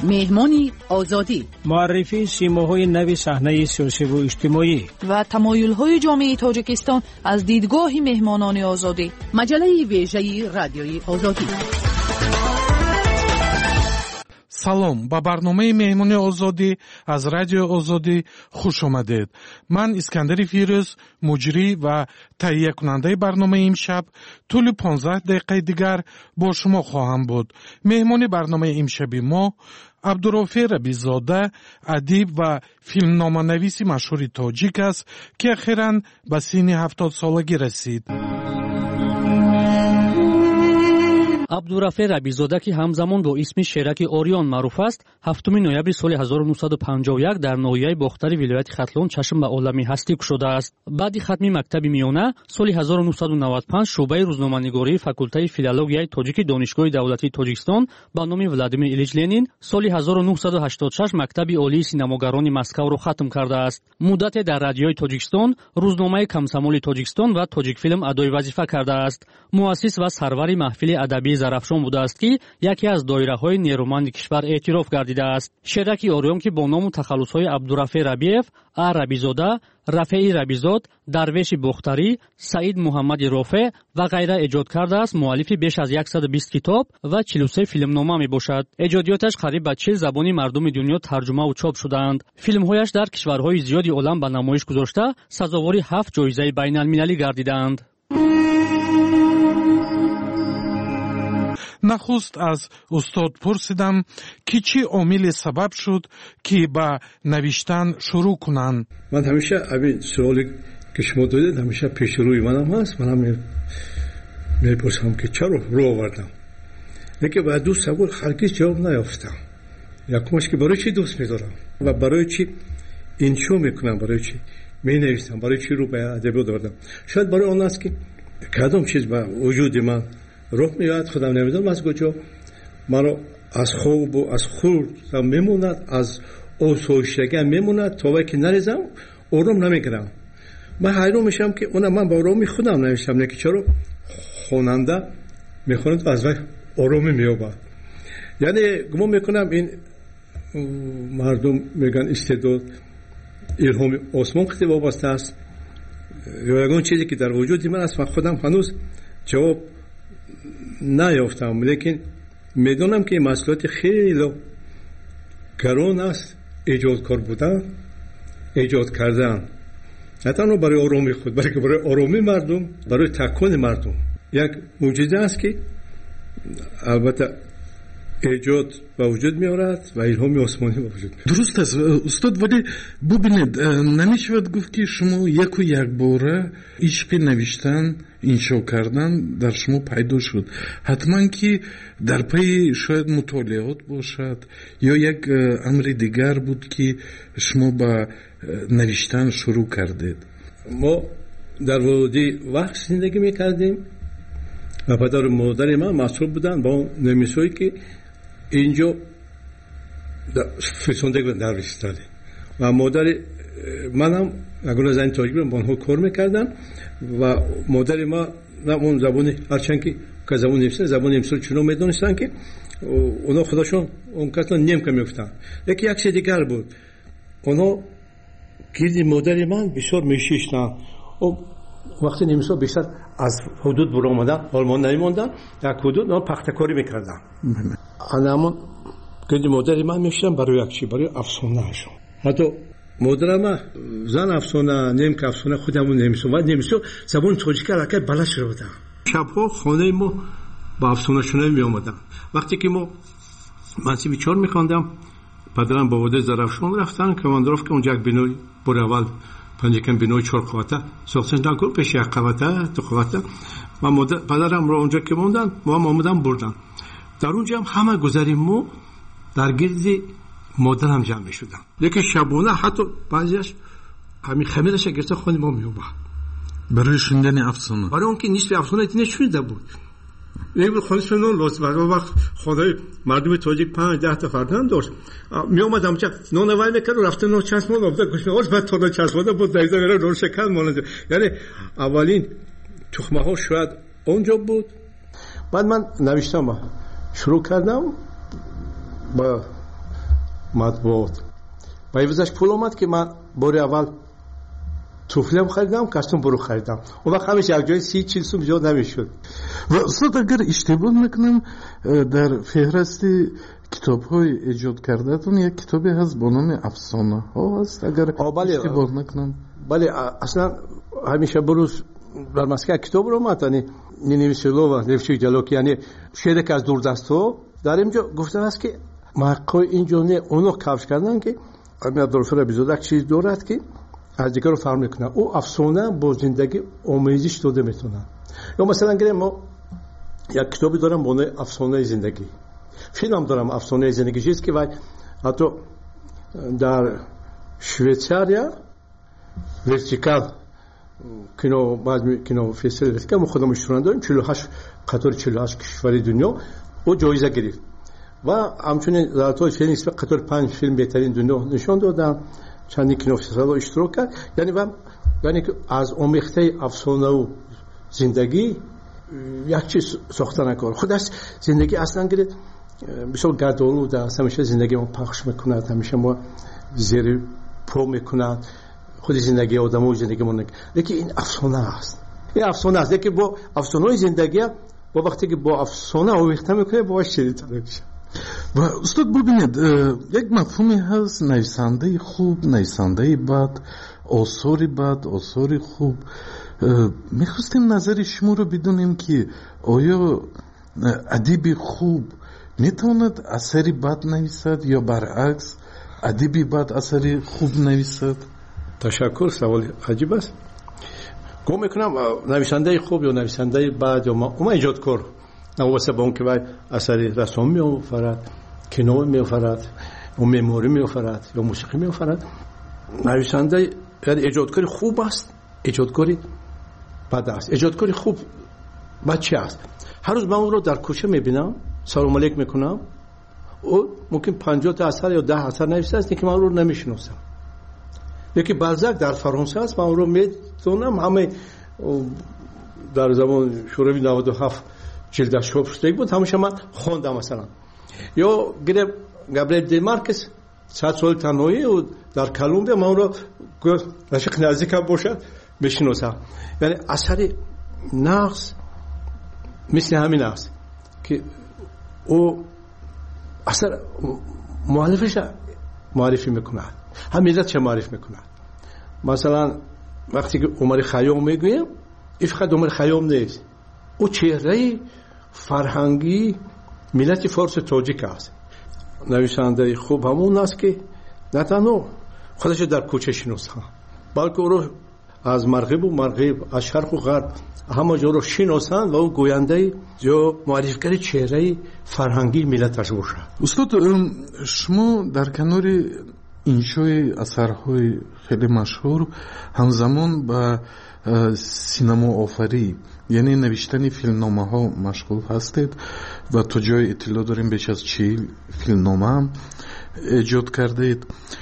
مهمانی آزادی، معرفی سیماهای نوی صحنه سیاسی و اجتماعی و تمایل‌های جامعه تاجیکستان از دیدگاه مهمانان آزادی. مجله ویژه رادیوی آزادی. салом ба барномаи меҳмони озодӣ аз радиои озодӣ хуш омадед. ман искандари фирӯз, муҷрӣ ва таҳиякунандаи барномаи имшаб тӯли понздаҳ дақиқаи дигар бо шумо хоҳам буд. меҳмони барномаи имшаби мо абдурофе рабизода, адиб ва филмноманависи машҳури тоҷик аст, ки ахиран ба синни ҳафтодсолагӣ расид. абдурафе рабизода ки ҳамзамон бо исми шераки ориён маъруф аст, ҳафтуми ноябри соли ҳазору нуҳсаду панҷоҳу як дар ноҳияи бохтари вилояти хатлон чашм ба олами ҳастӣ кушодааст. баъди хатми мактаби миёна соли ҳазору нуҳсаду навад панҷ шуъбаи рӯзноманигории факултаи филологияи тоҷики донишгоҳи давлатии Тоҷикистон ба номи Владимир Илич Ленин соли ҳазору нуҳсаду ҳаштоду шаш мактаби олии синамогарони Москавро хатм кардааст. муддате дар радиои Тоҷикистон, рӯзномаи Комсомоли Тоҷикистон ва Тоҷикфилм адои вазифа кардааст. муассис ва сарвари маҳфили адабии зарафшон будааст, ки яке аз доираҳои нерӯманди кишвар эътироф гардидааст. шераки ориён ки бо ному тахаллусҳои Абдурафе Рабиев, А. Рабизода, Рафеи Рабизод, Дарвеши Бохтарӣ, Саид Муҳаммади Рофе ва ғайра эҷод кардааст, муаллифи беш аз яксаду бист китоб ва чилу се филмнома мебошад. эҷодиёташ қариб ба чил забони мардуми дунё тарҷумаву чоп шудаанд. филмҳояш дар кишварҳои зиёди олам ба намоиш гузошта, сазовори ҳафт ҷоизаи байналмилалӣ гардидаанд. нахуст аз устод пурсидам ки чӣ омиле сабаб шуд ки ба навиштан шурӯъ кунанд. ман ҳамеша абин суоле ки шумо додед ҳамеша пеши рӯи манам ҳаст. манам мепурсам ки чаро роҳ овардам, лекин ба ду савол ҳаргиз ҷавоб наёфтам. якумаш ки барои чӣ дӯст медорам ва барои чӣ иншо мекунам, барои чӣ менависам, барои чӣ рӯ ба адабиёт овардам. шояд барои он аст ки кадом чиз ба вуҷуди ман роҳ меояд, худам намедонам аз куҷо маро аз хобу аз хурдам мемонад, аз осоиштагиам мемонад, то вақте ки нарезам ором намегирам. ман ҳайрон мешавам ки она ман ба ороми худам навиштам, лекин чаро хонанда мехонад аз вай оромӣ меёбад. яъне гумон мекунам ин мардум мегӯянд истеъдод илҳоми осмон қисм вобаста аст ё ягон чизе ки дар вуҷуди ман аст. ман худам ҳанӯз ҷавоб наёфтам, лекин медонам ки масъулияти хеле гарон аст эҷодкор будан, эҷод кардан, на танҳо барои оромии худ, балки барои оромии мардум, барои такони мардум. як мӯъҷиза аст ки албатта эҷод ба вуҷуд меорад ва илҳоми осмонӣ ба вуҷуд меорад. дуруст аст устод, вале бубинед, намешавад гуфт ки шумо яку якбора ишқи навиштан, иншо кардан дар шумо пайдо шуд. ҳатман ки дар пайи шояд мутолиот бошад ё як амри дигар буд ки шумо ба навиштан шурӯъ кардед. мо дар води вақт зиндагӣ мекардем ва падару модари ман масъул буданд ба он намисҳое ки инҷо фирсондаги дар истали ва модари манам ягона зани тоҷик ба онҳо кор мекарданд ва модари ман он забони ҳарчанд ки ка забони немисӣ забони немисиро чунон медонистанд ки онҳо худашон он касро немка мегуфтанд. лекин як чизи дигар буд, онҳо гирди модари ман бисёр мешиштанд. вақти немисҳо бештар аз ҳудуд буромадан олмон намемонданд, як ҳудуд он пахтакорӣ мекарданд. анамон гирди модари ман мешиштанд барои як чӣ, барои афсонаашон. ҳатто модарам ман зан афсона, немка афсона худамон немисо ва немисо забони тоҷика аллакай баланд шуда буданд. шабҳо хонаи мо ба афсонашунавӣ меомаданд. вақте ки мо мансиби чор мехондам, падарам ба водои Зарафшон рафтанд, командировка онҷа як бинои бори аввал панҷакам бинои чор қавата сохтанд, пеши як қавата ду қавата. ва падарамро онҷа ки монданд, мо ҳам омадан бурданд. дар онҷа ҳам ҳама гузари мо дар гирди модарам ҷамъ мешуданд. лекин шабона ҳатто баъзеаш ҳамин хамираша гирфта хони мо меёбад барои шундани афсона, барои он ки нисфи афсона нешунида буд. خونشون نون لطف بعد وقت خدای مردم تاجیک پنج ده تا فرزند داشت می اومدم چه نون وای میکرد رفته نون چسبون آورد گوشت بعد تا چسبونده بود دایزا میره نون شکل مونده. یعنی اولین تخمه ها شاید اونجا بود. بعد من نوشتم شروع کردم با матбуот. ба ивзаш пул омад ки ман бори аввал туфлем харидам, костюм буру харидам. Он вақт ҳамеша якҷои си чил сум ҷо намешуд. ва устод агар иштибоҳ накунам дар феҳристи китобҳои эҷод кардаатон як китобе ҳаст бо номи афсонаҳо ҳаст агар иштибоҳ накунам. бале аслан ҳамеша бурӯз дар Москва китобро омад, яъни Нинивисилова Левчик Ҷалоки, яъни шеъре ки аз дурдастҳо дар ин ҷо гуфтааст ки маҳққои ин ҷо не оно кавш кардан ки ами Абдулғафур Абизода чиз дорад ки аз дигарро фарқ мекунад. ӯ афсона бо зиндагӣ омезиш дода метавонад. ё масалан гирем мо як китоби дорам бо номи Афсонаи зиндагӣ, филм дорам Афсонаи зиндагӣ, чиз ки вай ҳатто дар Швейтсария вертикал кино баъзи кино фестивал вертикал мо худам иштирок дорем, чилу ҳашт қатори чилу ҳашт кишвари дунё ӯ ҷоиза гирифт ва ҳамчунин золотои филм қатори панҷ филм беҳтарин дунё нишон доданд, чандин кинофестивалҳо иштирок кард. яъне ва яъне ки аз омехтаи афсонаву зиндагӣ як чиз сохта накор. худаш зиндагӣ аслан гиред бисёр гардолуд аст, ҳамеша зиндагӣ мо пахш мекунад, ҳамеша мо зери по мекунад, худи зиндагии одамои зиндагӣ мо, лекин ин афсона аст. ин афсона аст, лекин бо афсонаи зиндагӣ бо вақте ки бо афсона омехта мекунед бо шидидтар мешавад. ва устод бубинед як мафҳуме ҳаст, нависандаи хуб, нависандаи бад, осори бад, осори хуб. мехостем назари шуморо бидонем ки оё адиби хуб метавонад асари бад нависад ё баръакс адиби бад асари хуб нависад? ташаккур, саволи аҷиб аст. гум мекунам нависандаи хуб ё нависандаи бад ё ума иҷодкор навобаста ба он ки вай асари рассом меофарад, кино меофарад, ё меъморӣ меофарад ё мусиқӣ меофарад. нависандаи яъне эҷодкори хуб аст, эҷодкори бад аст. эҷодкори хуб бад чи аст? ҳар рӯз ман ӯро дар кӯча мебинам, салом алейк мекунам, ӯ мумкин панҷоҳта асар ё даҳ асар нависааст, лекин ман ӯро намешиносам. лекин Балзак дар Фаронса аст, ман ӯро медонам, ҳамаи дар замони шӯравии наводу ҳафт ҷилдаш чоп шудагӣ буд, ҳамеша ман хондам. масалан ё гирем Габриэл де Маркес сад соли танҳоӣ дар Колумбия, ман ӯро рашиқи наздикам бошад мешиносам. яъне асари нағз мисли ҳамин аст ки ӯ асар муаллифаша муаррифӣ мекунад, ҳам миллатша муарриф мекунад. масалан вақте ки Умари Хайём мегӯем, ин фақат Умари Хайём нест, ӯ чеҳраи фарҳангии миллати форсу тоҷик аст. нависандаи хуб ҳамон аст ки на танҳо худашро дар кӯча шиносанд, балки ӯро аз марғибу марғиб, аз шарқу ғарб ҳама ҷоро шиносанд ва ӯ гӯяндаи ё муаррифгари чеҳраи фарҳангии миллаташ бошад. устод, шумо дар канори иншои асарҳои хеле машҳур ҳамзамон ба синамоофарӣ, яъне навиштани филмномаҳо машғул ҳастед ва то ҷои иттилоъ дорем беш аз чил филмномаам эҷод кардаед.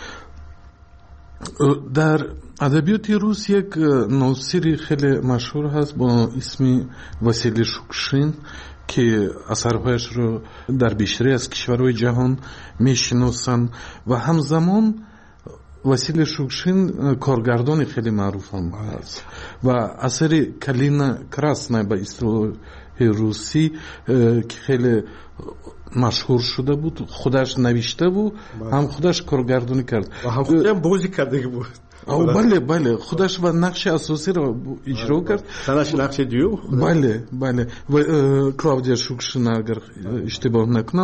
дар адабиёти рус як носири хеле машҳур ҳаст бо исми Василий Шукшин ки асарҳояшро дар бештари аз кишварҳои ҷаҳон мешиносанд ва ҳамзамон Василий Шукшин коргардони хеле маъруфам ҳаст ва асари Калина Красная ба истилоҳи русӣ ки хеле машҳур шуда буд, худаш навиштаву ҳам худаш коргардонӣ кард ва ҳам худам бозӣ кардагӣ буд. бале бале худаш ва нақши асосиро иҷро кард. санаш нақши дуюм. бале бале ва Клавдия Шукшина агар иштибоҳ накунам.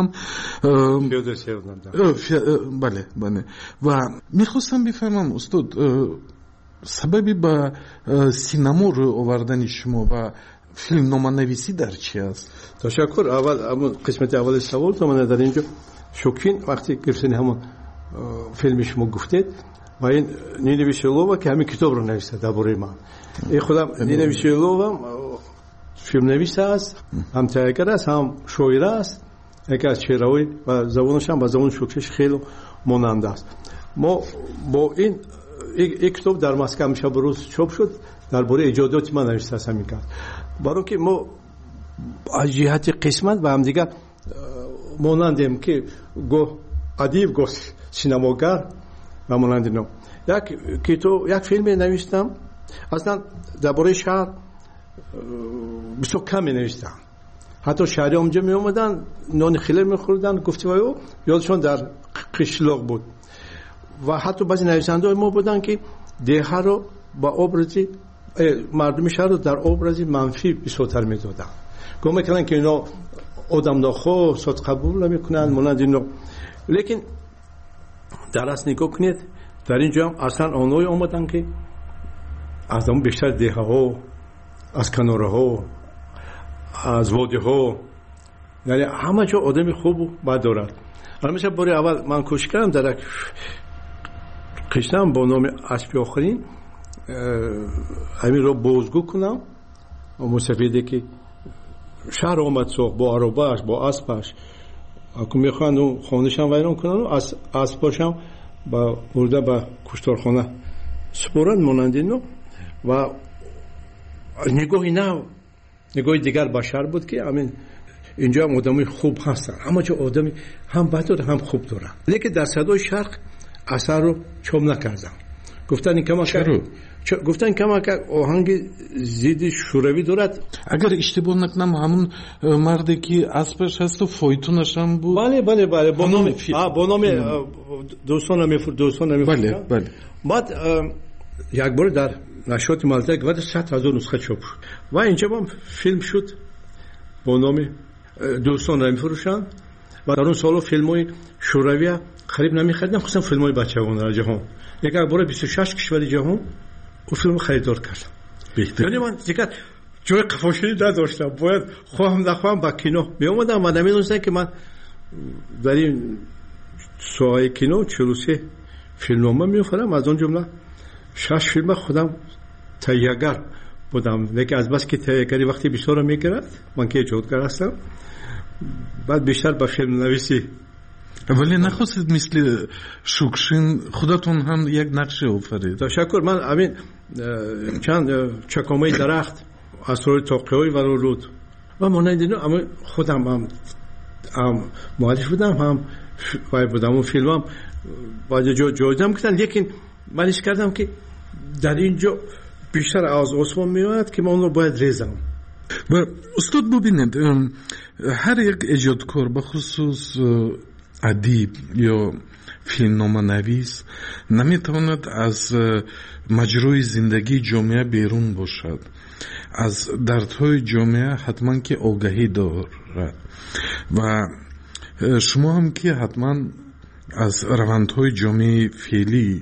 бале бале ва мехостам бифаҳмам устод, сабаби ба синамо рӯй овардани шумо ва филмноманависӣ дар чи аст? ташаккур. аввал ҳамон қисмати аввали савол то ман дар инҷо Шукшин вақте гирифтани ҳамон филми шумо гуфтед ва ин Нина Веселова ки ҳамин китобро нависад дар бораи ман. ин худам Нина Веселова филмнавис аст, ҳам тайягар аст, ҳам шоир аст. яке аз чеҳраҳои ва забонашам ба забони Шукшин хеле монанда аст. мо бо ин ин китоб дар Москва ҳамеша бирӯз чоп шуд, дар бораи эҷодиёти ман навистааст ҳамин кас. баро ки мо аз ҷиҳати қисмат ба ҳамдигар монандем ки гоҳ ادیب گو سینماگر و مانند اینا. یک کتاب یک فیلم نوشتم، اصلا درباره شهر بسیار کم نوشتم. حتی شهری اونجا می اومدن نان خیلی میخوردن، گفتگو یادشون در قشلاق بود. و حتی بعضی نویسنده ما بودن که دیه رو با ابرزی مردم شهر رو در ابرزی منفی بسیارتر میدادن. گفت میکنن که اینا آدم ناخو صد قبول نمیکنن مانند اینا. لیکن در اصل نگاه کنید در اینجا هم اصلا آنهایی آمدن که از اون بیشتر دیه ها، از کناره ها، از وادی ها، یعنی همه جا آدمی خوب و بد دارد. الان مثلا باری اول من کوشش کردم در یک قشنم با نام اسبی آخرین همین رو بازگو کنم و مصفیده که شهر آمد سوق با عرباش با اسبش اکو میخوان اون خانهش هم ویران کنن و اسباش هم با برده با کشتارخانه سپورن مانند اینو. و نگاهی نه نگاهی دیگر بشر بود که همین اینجا هم آدمی خوب هستن، اما چه آدمی هم بد داره هم خوب دارن. لیکن در صدای شرق اثر رو چوب نکردم. گفتن این کما چرا؟ گفتن کما که آهنگ زید شوروی دارد. اگر اشتباه نکنم همون مردی که اسبش هست و فایتونش هم بود. بله بله بله با نام با نام دوستان میفر دوستان میفر. بله بله. بعد یک بار در نشریات ملتک و صد هزار نسخه چاپ شد و اینجا هم فیلم شد با نام دوستان نمیفروشند. و در اون سال فیلم‌های شوروی خرید نمی‌خریدم، خصوصا فیلم‌های بچگانه در جهان. یک بار بیست و شش کشور جهان اون فیلم خریدار کردم. بهتر. یعنی من دیگه جای قفاشی نداشتم، باید خواهم نخواهم با کینو می اومدم و نمی‌دونستم که من در این ساحه کینو چهل و سه فیلمنامه می‌آفرم. از اون جمله شش فیلم خودم تهیه‌گر بودم. لیکن از بس که تهیه‌گری وقتی بیشتر می‌گرفت، من که ایجادگر هستم، بعد بیشتر با فیلم نویسی. ولی نخواستید مثل شوکشین خودتون هم یک نقش آفرید؟ تشکر. من همین چند چکامه درخت اسرار تاقی‌های و رود و مانند اینا اما خودم هم هم مؤلف بودم هم وای بودم و فیلمم بعد جا جویدم کردن. لیکن من ایش کردم که در اینجا بیشتر از عثمان میاد که من اون رو باید ریزم. و استاد ببینید هر یک ایجادکار به خصوص ادیب یا فیلمنامه نویس نمیتواند از مجروی زندگی جامعه بیرون باشد. از دردهای جامعه حتما که آگاهی دارد و شما هم که حتما از روندهای جامعه فعلی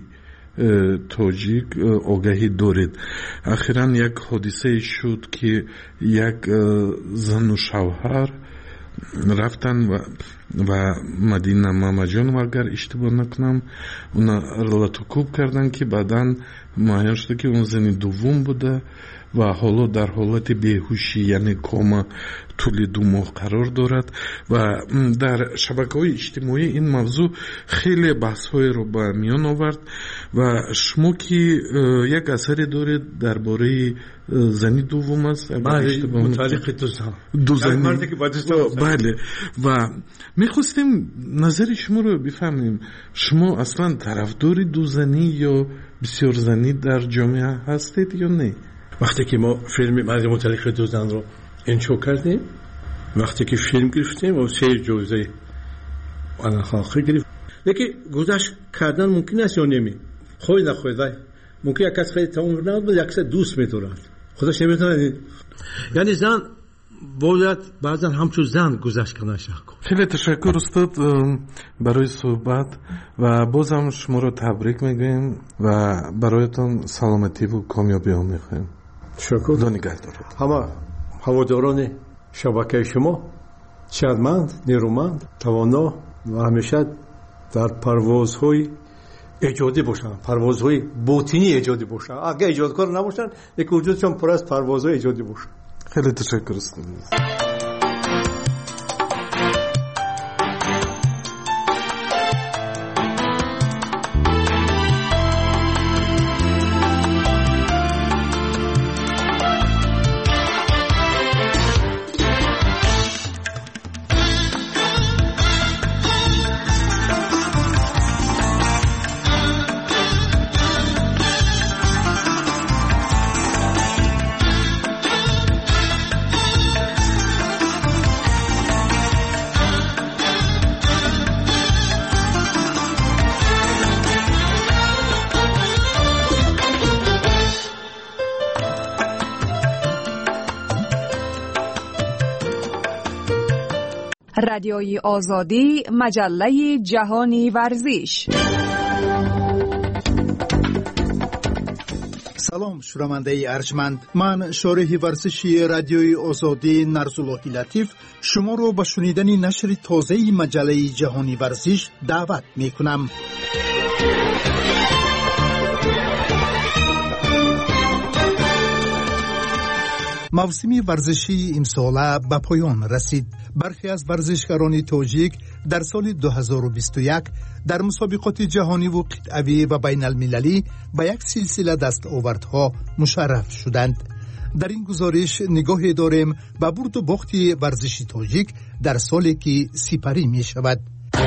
تاجیک آگاهی دارید. اخیراً یک حادثه شد که یک زن و شوهر رفتن و و مدینه مامجان و اگر اشتباه نکنم اونا رلاتوکوب کردن که بعداً معین شده که اون زنی دوم بوده و حالا در حالت بیهوشی یعنی کوما طول دو ماه قرار دارد و در شبکه‌های اجتماعی این موضوع خیلی بحث‌های رو به میان آورد و شما که یک اثری دارید درباره زنی دوم است متعلق دو زن دو زنی بله و می‌خواستیم نظر شما رو بفهمیم. شما اصلا طرفدار دو زنی یا بسیار زنی در جامعه هستید یا نه؟ وقتی که ما فیلم مرد متعلق دو زن رو انشا کردیم، وقتی که فیلم گرفتیم و سه جایزه آن خاطر گرفت. لیکن گذشت کردن ممکن است یا نمی خواهی نخواهی وای ممکن یک کس خیلی تمام نبود بود یک کس دوست می‌دارد خودش نمی‌تونه. یعنی زن باید بعضا همچون زن گذشت کنه. خیلی تشکر استاد برای صحبت و بازم شما رو تبریک میگیم و برایتان سلامتی و کامیابی ها میخوایم. تشکر. خدا نگهدار. همه هواداران شبکه شما شادمند، نیرومند، توانا و همیشه در پروازهای ایجادی باشن، پروازهای باطنی ایجادی باشن. اگه ایجادکار نباشن یک وجودشون پر از پروازهای ایجادی باشن. خیلی تشکر استاد. رادیوی آزادی، مجله جهانی ورزش. سلام شنونده ارجمند، من شارح ورزشی رادیوی آزادی نرسالله لطیف شما رو به شنیدن نشر تازه مجله جهانی ورزش دعوت می کنم. موسم ورزشی امساله به پایان رسید. برخی از ورزشکاران تاجیک در سال دو هزار و بیست و یک در مسابقات جهانی و قطعی و بین المللی به یک سلسله دستاوردها مشرف شدند. در این گزارش نگاهی داریم به برد و باخت ورزشی تاجیک در سالی که سپری می شود.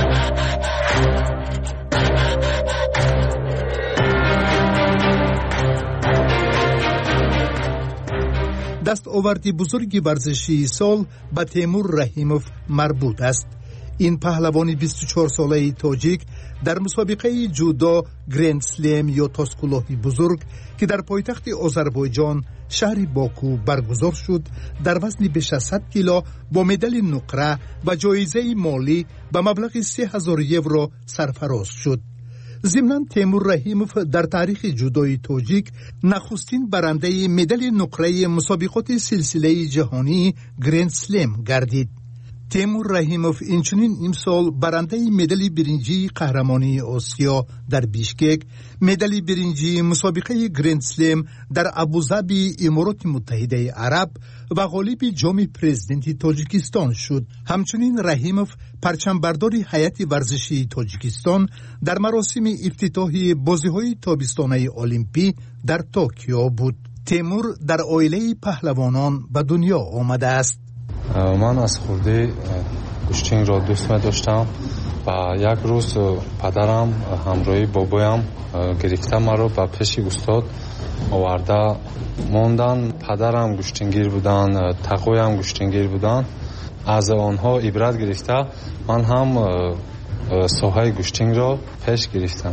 دستاوردی بزرگ ورزشی سال به تیمور رحیموف مربوط است. این پهلوان بیست و چهار ساله تاجیک در مسابقه جودو گرند سلم یا تاسکولوهی بزرگ که در پایتخت آذربایجان شهر باکو برگزار شد در وزن بیش از صد کیلو با مدال نقره و جایزه مالی به مبلغ سه هزار یورو سرفراز شد. ضمناً تیمور رحیموف در تاریخ جودوی تاجیک نخستین برنده مدال نقره مسابقات سلسله جهانی گرند سلم گردید. تیمور رحیموف اینچنین امسال برنده مدال برنجی قهرمانی آسیا در بیشکک، مدال برنجی مسابقه گرند سلم در ابوظبی امارات متحده عرب و غالب جام پرزیدنت تاجیکستان شد. همچنین رحیموف پرچم برداری هیئت ورزشی تاجیکستان در مراسم افتتاحی بازی‌های تابستانه المپی در توکیو بود. تیمور در عائله پهلوانان به دنیا آمده است. من از خورده کشتینگ را دوست می داشتم و یک روز پدرم همراهی بابایم گرفته مرا به پیش استاد آورده موندن. پدرم گشتینگیر بودن، تقویم گشتینگیر بودن. از آنها عبرت گرفته من هم ساحه گشتینگ را پیش گرفتم.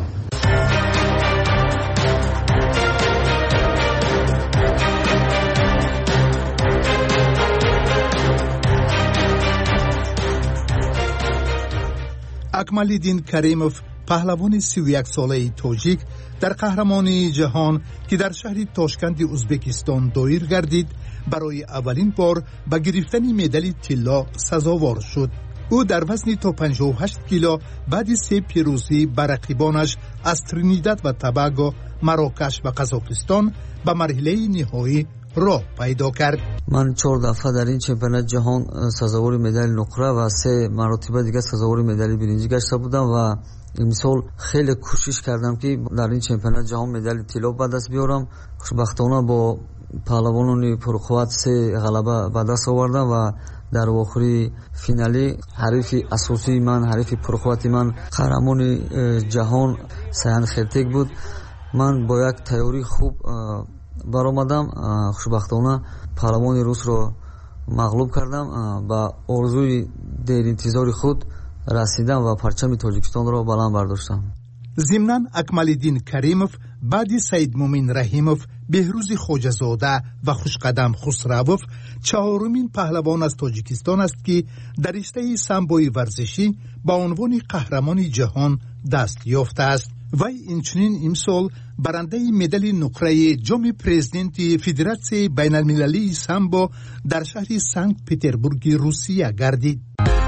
اکمالدین کریموف پهلوان سی و یک ساله تاجیک در قهرمانی جهان که در شهر تاشکند ازبکستان دایر گردید برای اولین بار به گرفتن مدال طلا سزاوار شد. او در وزن تا پنجاه و هشت کیلو بعد سه پیروزی بر رقیبانش از ترینیداد و توباگو، مراکش و قزاقستان به مرحله نهایی راه پیدا کرد. من چهار دفعه در این چمپیونات جهان سزاوار مدال نقره و سه مرتبه دیگه سزاوار مدال برنجی گشته بودم و امسال خیلی کوشش کردم که در این چمپیونات جهان مدال طلا به دست بیارم. خوشبختانه با پهلوانان پرقوت سه غلبه به دست آوردم و در آخری فینالی حریف اساسی من، حریف پرقوت من قهرمان جهان سیان خرتک بود. من با یک تیاری خوب برآمدم. خوشبختانه پهلوان روس را مغلوب کردم. با آرزوی دیر انتظار خود رسیدم و پرچم تاجیکستان را بلند برداشتم. ضمناً اکمالدین کریموف بعد سید مومن رحیموف، بهروز خوجه‌زاده و خوشقدم خسروف چهارمین پهلوان از تاجیکستان است که در رشته سامبوی ورزشی با عنوان قهرمان جهان دست یافته است. وی اینچنین امسال برنده مدال نقره جام پرزیدنت فدراسیون بین المللی سامبو در شهر سنت پترزبورگ روسیه گردید.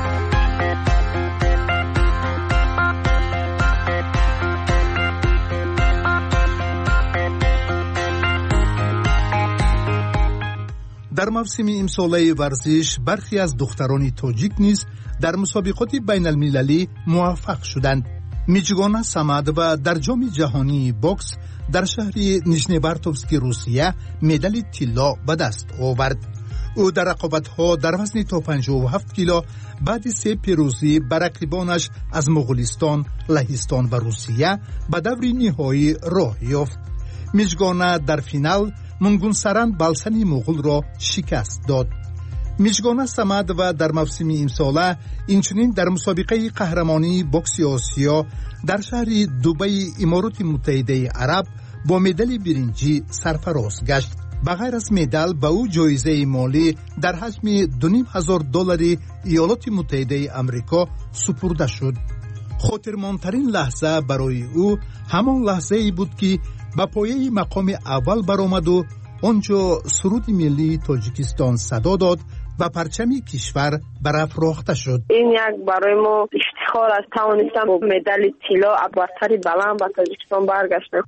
در موسم امساله ورزش برخی از دختران تاجیک نیز در مسابقات بین المللی موفق شدند. میجگانا سمادووا در جام جهانی باکس در شهر نیژنیوارتوفسک روسیه مدال طلا به دست آورد. او در رقابت‌ها در وزن تا پنجاه و هفت کیلو بعد سه پیروزی بر رقیبانش از مغولستان، لهستان و روسیه به دور نهایی راه یافت. میجگانا در فینال منگونسران بالسن مغول را شکست داد. میجگانا سمادووا در موسم امساله اینچنین در مسابقه قهرمانی باکس آسیا در شهر دبی امارات متحده عرب با مدال برنجی سرفراز گشت. بغیر از مدال به او جایزه مالی در حجم دو و نیم هزار دلاری ایالات متحده آمریکا سپرده شد. خاطرماندترین لحظه برای او همان لحظه ای بود که به پایه مقام اول برآمد و آنجا سرود ملی تاجیکستان صدا داد و پرچم کشور برافراخته شد. این یک برای ما افتخار است توانستم با مدال طلا ابرتری بلند به تاجیکستان برگشتم.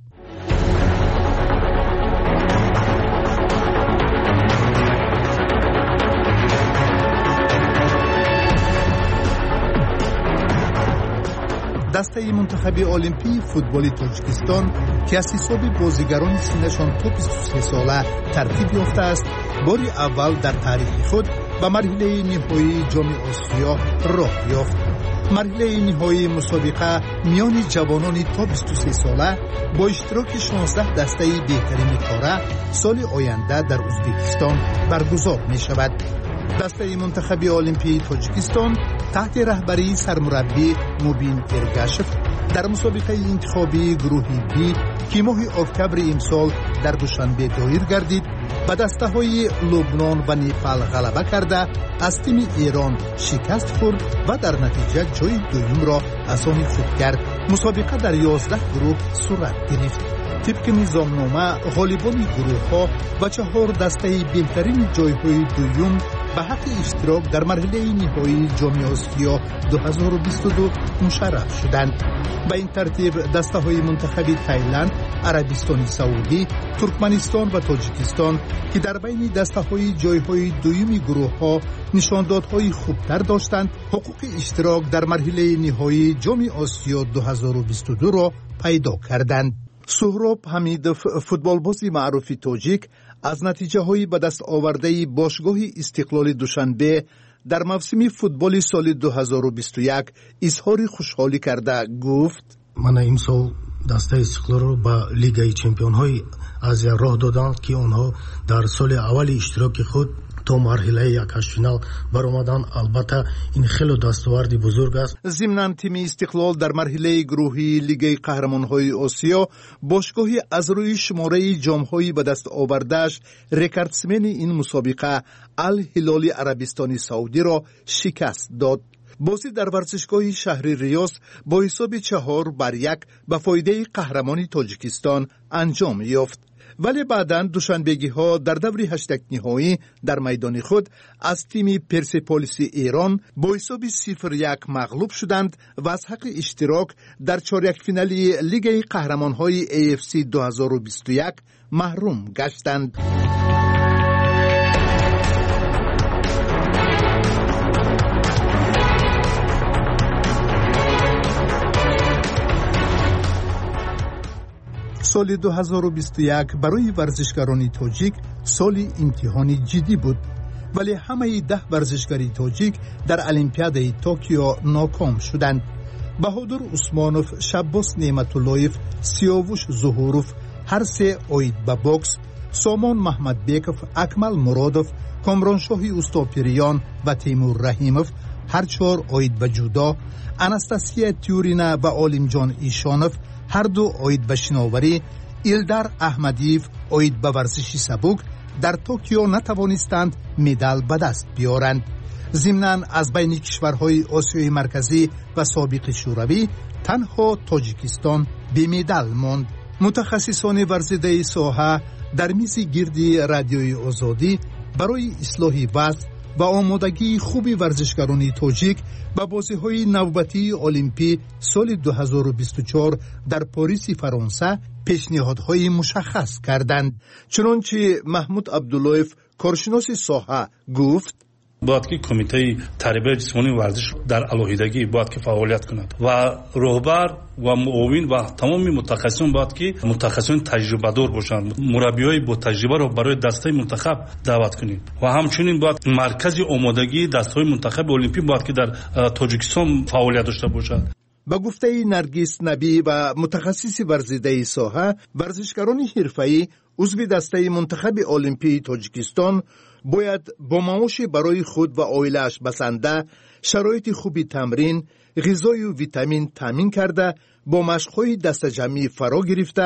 دسته منتخب المپی فوتبال تاجیکستان که از حساب بازیگران سنشان تا بیست و سه ساله ترتیب یافته است، بار اول در تاریخ خود به مرحله نهایی جام آسیا راه یافت. مرحله نهایی مسابقه میان جوانان تا بیست و سه ساله با اشتراک شانزده دسته بهترین قاره سال آینده در ازبکستان برگزار می شود. دسته منتخب المپی تاجیکستان تحت رهبری سرمربی موبین ارگاشف در مسابقه انتخابی گروه بی که ماه اکتبر امسال در دوشنبه دایر گردید به دسته های لبنان و نیپال غلبه کرده از تیم ایران شکست خورد و در نتیجه جای دوم را از آن خود کرد. مسابقه در یازده گروه صورت گرفت. طبق نظامنامه غالبان گروه ها و چهار دسته بهترین جایهای دوم به حق اشتراک در مرحله نهایی جام آسیا دو هزار و بیست و دو مشرف شدند. به این ترتیب دسته های منتخب تایلند، عربستان سعودی، ترکمنستان و تاجیکستان که در بین دسته های جایهای دوم گروه ها نشاندادهای خوبتر داشتند، حقوق اشتراک در مرحله نهایی جام آسیا دو هزار و بیست و دو را پیدا کردند. سهراب حمیدوف فوتبالباز معروف تاجیک از نتیجه های به دست آورده باشگاه استقلال دوشنبه در موسم فوتبال سال دو هزار و بیست و یک اظهار خوشحالی کرده گفت: من امسال دسته استقلال را به لیگ چمپیون های آسیا راه دادند که آنها در سال اول اشتراک خود تا مرحله یک فینال برآمدند. البته این خیلی دستاورد بزرگ است. ضمن تیم استقلال در مرحله گروهی لیگ قهرمان‌های آسیا باشگاه از روی شماره جام‌های به دست آورده‌اش رکوردسمن این مسابقه الهلال عربستان سعودی را شکست داد. بازی در ورزشگاه شهر ریاض با حساب چهار بر یک به فایده قهرمانی تاجیکستان انجام یافت. ولی بعداً دوشنبگی ها در دور هشتگ نهایی در میدان خود از تیم پرسپولیس ایران با حساب صفر یک مغلوب شدند و از حق اشتراک در چهارده فینالی لیگ قهرمان‌های ای اف سی دو هزار و بیست و یک محروم گشتند. سال دو هزار و بیست و یک برای ورزشکاران تاجیک سال امتحانی جدی بود، ولی همه ده ورزشکاری تاجیک در المپیاد توکیو ناکام شدند. بهادر عثمانوف، شباس نعمتاللهیف، سیاوش ظهوروف هر سه اوید به بوکس، سامان محمد بیکوف، اکمل مرادوف، کامرانشاهی اوستاپیریان و تیمور رحیموف هر چهار اوید به جودو، انستاسیا تیورینا و عالمجان ایشانوف هر دو اوید به شناوری، ایلدر احمدیف اوید به ورزشی سبک در توکیو نتوانستند مدال به دست بیارند. ضمناً از بین کشورهای آسیای مرکزی و سابق شوروی تنها تاجیکستان بی مدال ماند. متخصصان ورزیده ساحه در میز گردی رادیوی آزادی برای اصلاح وضع و آمادگی خوبی ورزشکاران تاجیک به بازی‌های نوبتی المپی سال دو هزار و بیست و چهار در پاریس فرانسه پیشنهادهای مشخص کردند. چنانچه محمود عبداللهیف کارشناس ساحه گفت: باید که کمیته تربیت جسمانی ورزش در علاهیدگی باید که فعالیت کند و رهبر و معاون و تمام متخصصان باید که متخصصان تجربه دار باشند. مربیای با تجربه را برای دسته منتخب دعوت کنیم و همچنین باید مرکز آمادگی دسته منتخب المپی باید که در تاجیکستان فعالیت داشته باشد. با گفته نرگس نبی و متخصص ورزیده ساحه، ورزشکاران حرفه‌ای عضو دسته منتخب المپی تاجیکستان باید با معاش برای خود و عائله‌اش بسنده شرایط خوبی تمرین، غذای و ویتامین تامین کرده با مشق‌های دست جمعی فرا گرفته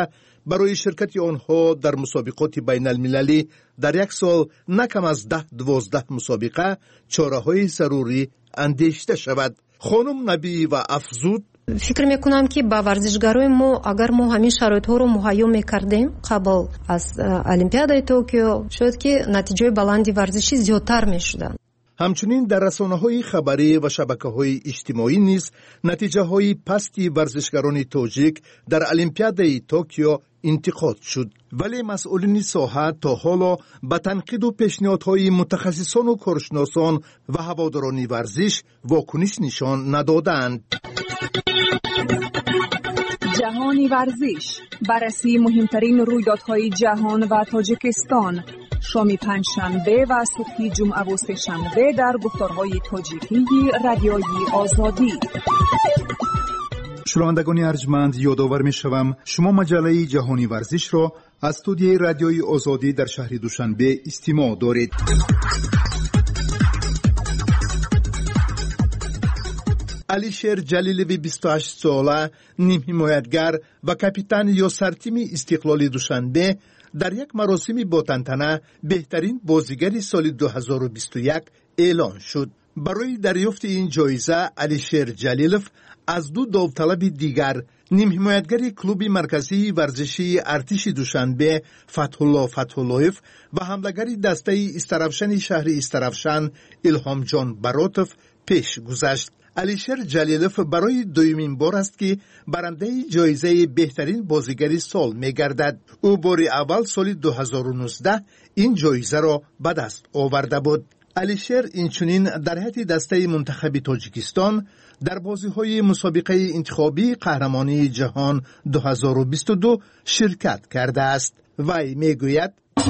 برای شرکت آنها در مسابقات بین المللی در یک سال نکم از ده دوازده مسابقه چاره‌های ضروری اندیشیده شود. خانم نبی و افزود: فکر میکنم که با ورزشکارای ما اگر ما همین شرایط ها رو مهیا میکردیم قبل از المپیادای توکیو، شاید که نتیجه بلندی ورزشی زیادتر میشدن. همچنین در رسانه‌های خبری و شبکه‌های اجتماعی نیز نتیجه‌های پستی ورزشکاران تاجیک در المپیادای توکیو انتقاد شد، ولی مسئولین ساحه تا حالا به تنقید و پیشنهادهای متخصصان و کارشناسان و هواداران ورزش واکنش نشان ندادند. جهانی ورزش، بررسی مهمترین رویدادهای جهان و تاجیکستان، شام پنجشنبه و صبح جمعه و سه‌شنبه در گفتارهای تاجیکی رادیوی آزادی. شنوندگان ارجمند، یادآور می‌شوم شما مجله جهانی ورزش را از استودیوی رادیوی آزادی در شهر دوشنبه استماع دارید. علیشیر جلیلوی بیست و هشت ساله، نیم حمایتگر و کاپیتان یاسر تیم استقلال دوشنبه در یک مراسم با تنتنه بهترین بازیگر سال دو هزار و بیست و یک اعلان شد. برای دریافت این جایزه علیشیر جلیلوف از دو داوطلب دیگر، نیم حمایتگر کلوب مرکزی ورزشی ارتش دوشنبه فتح‌الله فتح‌اللهیف و حمله‌گر دسته استرافشن شهر استرافشن الهام جان براتوف پیش گذشت. علیشیر جلیلوف برای دومین بار است که برنده جایزه بهترین بازیگر سال می‌گردد. او بار اول سال دو هزار و نوزده این جایزه را به دست آورده بود. علیشیر اینچنین در هیئت دسته منتخب تاجیکستان در بازی‌های مسابقه انتخابی قهرمانی جهان دو هزار و بیست و دو شرکت کرده است. وی میگوید: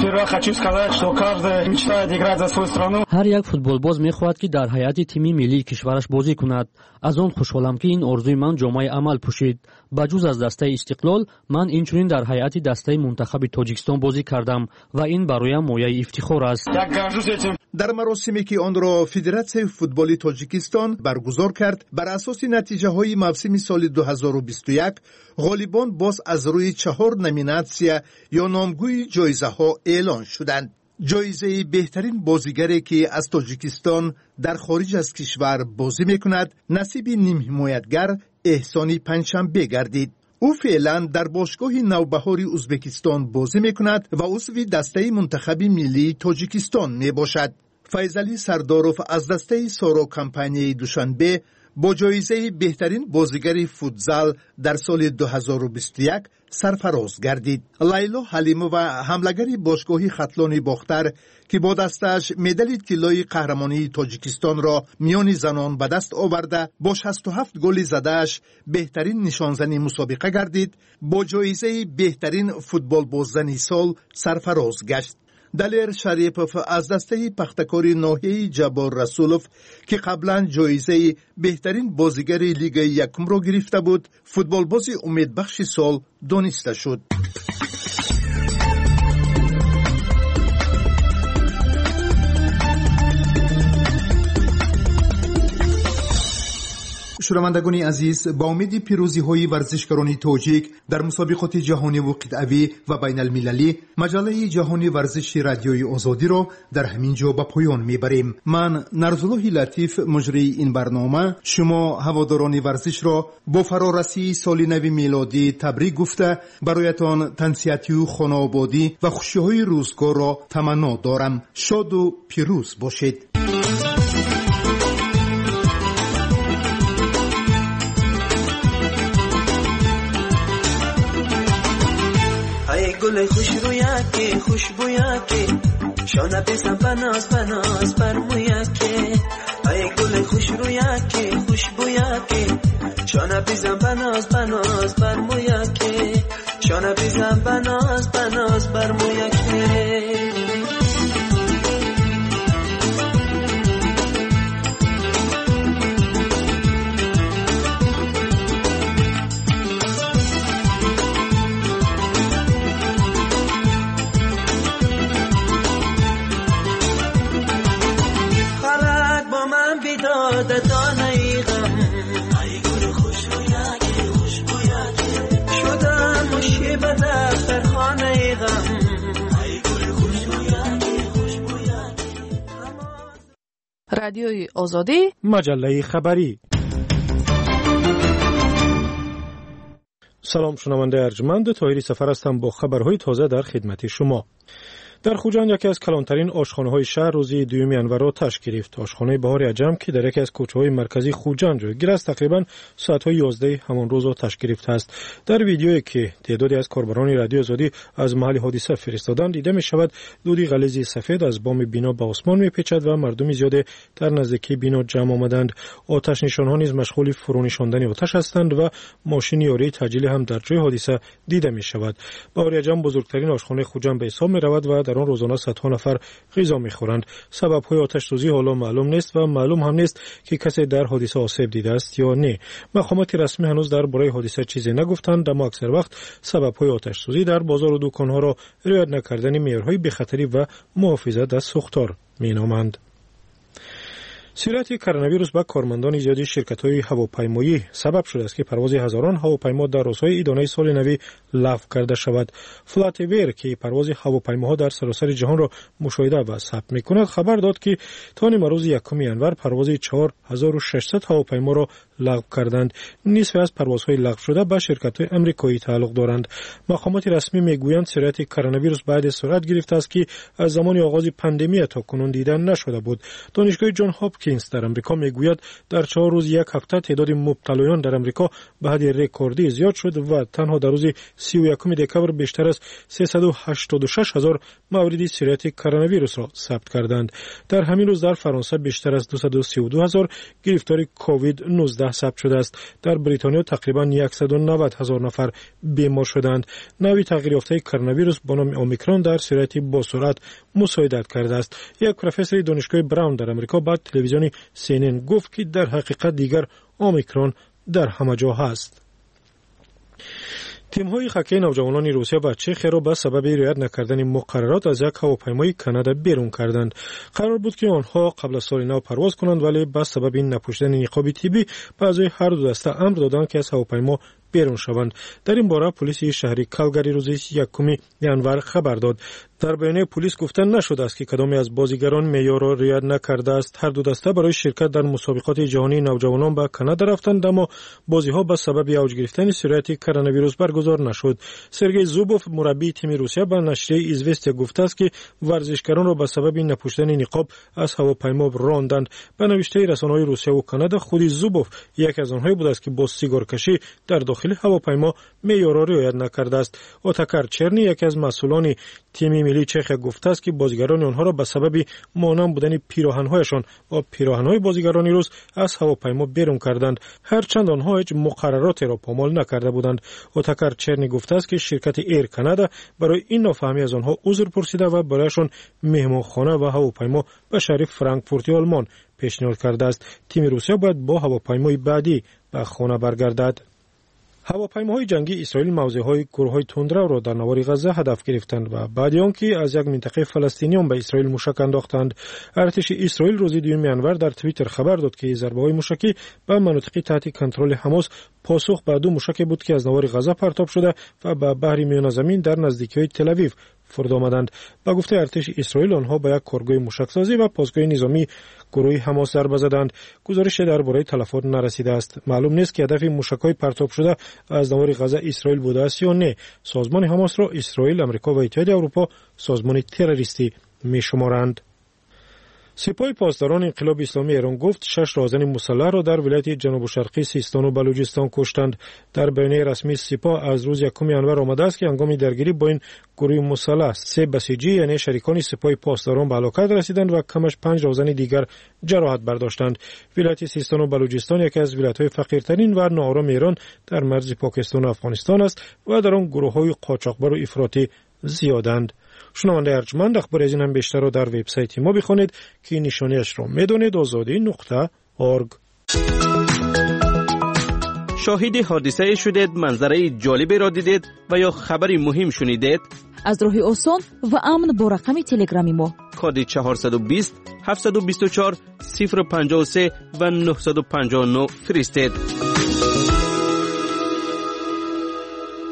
هر یک فوتبالباز میخواهد که در هیئت تیمی ملی کشورش بازی کند. از آن خوشحالم که این آرزوی من جامعه عمل پوشید. بجز از دسته استقلال، من اینچنین در هیئت دسته منتخب تاجیکستان بازی کردم و این برایم مایه افتخار است. در مراسمی که آن را فدراسیون فوتبال تاجیکستان برگزار کرد، بر اساس نتیجه های موسم سال دو هزار و بیست و یک، غالبان باز از روی چهار نامیناسیون یا نامگوی جایزه ها اعلان شدند. جایزه بهترین بازیگری که از تاجیکستان در خارج از کشور بازی میکند نصیب نیم حمایتگر احسانی پنجشنبه گردید. او فعلا در باشگاه نوبهار ازبکستان بازی میکند و عضو دسته منتخب ملی تاجیکستان میباشد. فیضعلی سرداروف از دسته سارا کمپانی دوشنبه با جایزه بهترین بازیگر فوتزال در سال دو هزار و بیست و یک سرفراز گردید. لیلا حلیمو و حمله‌گر باشگاه خطلان باختر که با دستش مدال طلای قهرمانی تاجیکستان را میان زنان به دست آورده، با شصت و هفت گل زده‌اش بهترین نشانزن مسابقه گردید. با جایزه بهترین فوتبال باززن سال سرفراز گشت. دلیر شریپوف از دسته پختکاری ناحیه جبار رسولوف که قبلا جایزه بهترین بازیگر لیگ یکم را گرفته بود، فوتبال بازی امیدبخش سال دانسته شد. شنوندگان عزیز، با امید پیروزی های ورزشکاران تاجیک در مسابقات جهانی و قطعی و بین المللی، مجله جهانی ورزش رادیوی آزادی را در همین جا به پایان میبریم. من نرزالله لطیف مجری این برنامه شما هواداران ورزش را با فرارسی سال نو میلادی تبریک گفته برایتان تنصیحاتی و خانه‌آبادی و خوشی‌های روزگار را تمنا دارم. شاد و پیروز باشید. گل خوش رویاکی خوشبویاکی شانه بزن بناز بناز بر مویاکی ای گل خوش رویاکی خوشبویاکی شانه بزن بناز بناز بر مویاکی شانه بزن بناز بناز بر مویاکی شدم مشی بدست رادیوی آزادی، مجله خبری. سلام، شنونده ارجمند، طاهری سفر هستم با خبرهای تازه در خدمت شما. در خوجند یکی از کلانترین آشخانه‌های شهر روزی دوم ینور آتش گرفت. آشخانه بهار عجم که در یکی از کوچه‌های مرکزی خوجند جایگیر است تقریباً ساعت‌های یازده همان روز آتش گرفته است. در ویدیویی که تعدادی از کاربران رادیو آزادی از محل حادثه فرستادند دیده می‌شود دودی غلیظی سفید از بام بنا به آسمان می‌پیچد و مردم زیادی در نزدیکی بنا جمع آمدند. آتش نشان‌ها نیز مشغول فرونشاندن آتش هستند و ماشین یاری تجلی هم در جای حادثه دیده می‌شود. بهار عجم بزرگترین آشخانه خوجند به حساب می‌رود و در آن روزانه صدها نفر غذا می‌خورند. سبب‌های آتش سوزی حالا معلوم نیست و معلوم هم نیست که کسی در حادثه آسیب دیده است یا نه. مقامات رسمی هنوز درباره حادثه چیزی نگفتند، اما اکثر وقت سبب‌های آتش سوزی در بازار و دکان‌ها را رعایت نکردن معیارهای بی‌خطری و محافظت از سوختار می‌نامند. سرایت کرونا ویروس به کارمندان زیادی شرکت‌های هواپیمایی سبب شده است که پرواز هزاران هواپیما در روزهای عیدانه سال نو لغو کرده شود. فلاتویر که پرواز هواپیماها در سراسر جهان را مشاهده و ثبت می‌کند خبر داد که تا نیمه روز یکم ینور پرواز چهار هزار و ششصد هواپیما را لغو کردند. نصف از پروازهای لغو شده به شرکت‌های آمریکایی تعلق دارند. مقامات رسمی میگویند سرایت کرونا ویروس بعد سرعت گرفته است که از زمان آغاز پاندمی تا کنون دیده نشده بود. دانشگاه جان هاپکینز در امریکا میگوید در چهار روز یک هفته تعداد مبتلایان در امریکا به حد رکوردی زیاد شد و تنها در روز سی و یکم دکامبر بیشتر از سیصد و هشتاد و شش هزار مورد سرایت کرونا ویروس را ثبت کردند. در همین روز در فرانسه بیشتر از دویست و سی و دو هزار گرفتار کووید نوزده ثبت شده است. در بریتانیا تقریبا صد و نود هزار نفر بیمار شدند. نوع تغییر یافته کرونا ویروس با نام اومیکرون در سرایت با سرعت مساعدت کرده است. یک پروفسور دانشگاه براون در امریکا با تلویزیون سی ان ان گفت که در حقیقت دیگر اومیکرون در همه جا هست. تیم‌های هاکی نوجوانان روسیه و چخ را به سبب رعایت نکردن مقررات از یک هواپیمای کانادا بیرون کردند. قرار بود که آنها قبل از سال نو پرواز کنند ولی به سبب نپوشیدن نقاب طبی به اعضای هر دو دسته امر دادند که از هواپیما بیرون شوند. در این باره پلیس شهری کالگاری روز یکم ینور خبر داد. در بیانیه پلیس گفته نشده است که کدامی از بازیگران معیار را رعایت نکرده است. هر دو دسته برای شرکت در مسابقات جهانی نوجوانان به کانادا رفتند اما بازی‌ها به سبب اوج گرفتن سرایت کرونا ویروس برگزار نشد. سرگئی زوبوف مربی تیم روسیه به نشریه ایزوستیا گفته است که ورزشکاران را به سبب نپوشیدن نقاب از هواپیما راندند. به نوشته رسانه‌های روسیه و کانادا خود زوبوف یک از آنها بود است که با سیگار کشی در داخل هواپیما معیارها را رعایت نکرده است. اوتاکار چرنی یکی از مسئولان تیم ملی چخ گفته است که بازیگران آنها را به سبب مانع بودن پیراهن‌هایشان و پیراهن‌های بازیگران روس از هواپیما بیرون کردند، هرچند آنها هیچ مقرراتی را پامال نکرده بودند. اوتاکار چرنی گفته است که شرکت ایر کانادا برای این نافهمی از آنها عذر پرسیده و برایشان مهمانخانه و هواپیما به شهر فرانکفورت آلمان پیشنهاد کرده است. تیم روسیه باید با هواپیمای بعدی به خانه برگردد. هواپیماهای جنگی اسرائیل موضع‌های گروه‌های تندرو را در نوار غزه هدف گرفتند و بعد آنکه از یک منطقه فلسطینیان به اسرائیل موشک انداختند. ارتش اسرائیل روز دوم ینور در توییتر خبر داد که ضربه‌های موشکی به مناطق تحت کنترل حماس پاسخ به دو موشک بود که از نوار غزه پرتاب شده و به بحر میان زمین در نزدیکی‌های تل آویو فرود آمدند. با گفته ارتش اسرائیل آنها به یک کارگاه موشکسازی و پاسگاه نظامی گروه حماس ضربه زدند. گزارش درباره تلفات نرسیده است. معلوم نیست که هدف موشک‌های پرتاب شده از نوار غزه اسرائیل بوده است یا نه. سازمان حماس را اسرائیل، آمریکا و اتحادیه اروپا سازمان تروریستی می‌شمارند. سپاه پاسداران انقلاب اسلامی ایران گفت شش راهزن مسلح را در ولایت جنوب شرقی سیستان و بلوچستان کشتند. در بیانیه رسمی سپاه از روز یکم ینور آمده است که هنگام درگیری با این گروه مسلح سه بسیجی یعنی شریکان سپاه پاسداران به هلاکت رسیدند و کمش پنج راهزن دیگر جراحت برداشتند. ولایت سیستان و بلوچستان یکی از ولایت‌های فقیرترین و ناآرام ایران در مرز پاکستان و افغانستان است و در آن گروه‌های قاچاقبر و افراطی زیادند. شنونده ارجمند، اخبار از این هم بیشتر رو در وبسایت ما بخونید که نشانیش رو میدونید آزادی نقطه اورگ. شاهد حادثه شدید، منظره جالبی را دیدید و یا خبری مهم شنیدید؟ از راه آسان و امن با رقم تلگرامی ما کد چهارصد و بیست هفتصد و بیست و چهار صفر پنجاه و سه و نهصد و پنجاه و نه فرستید.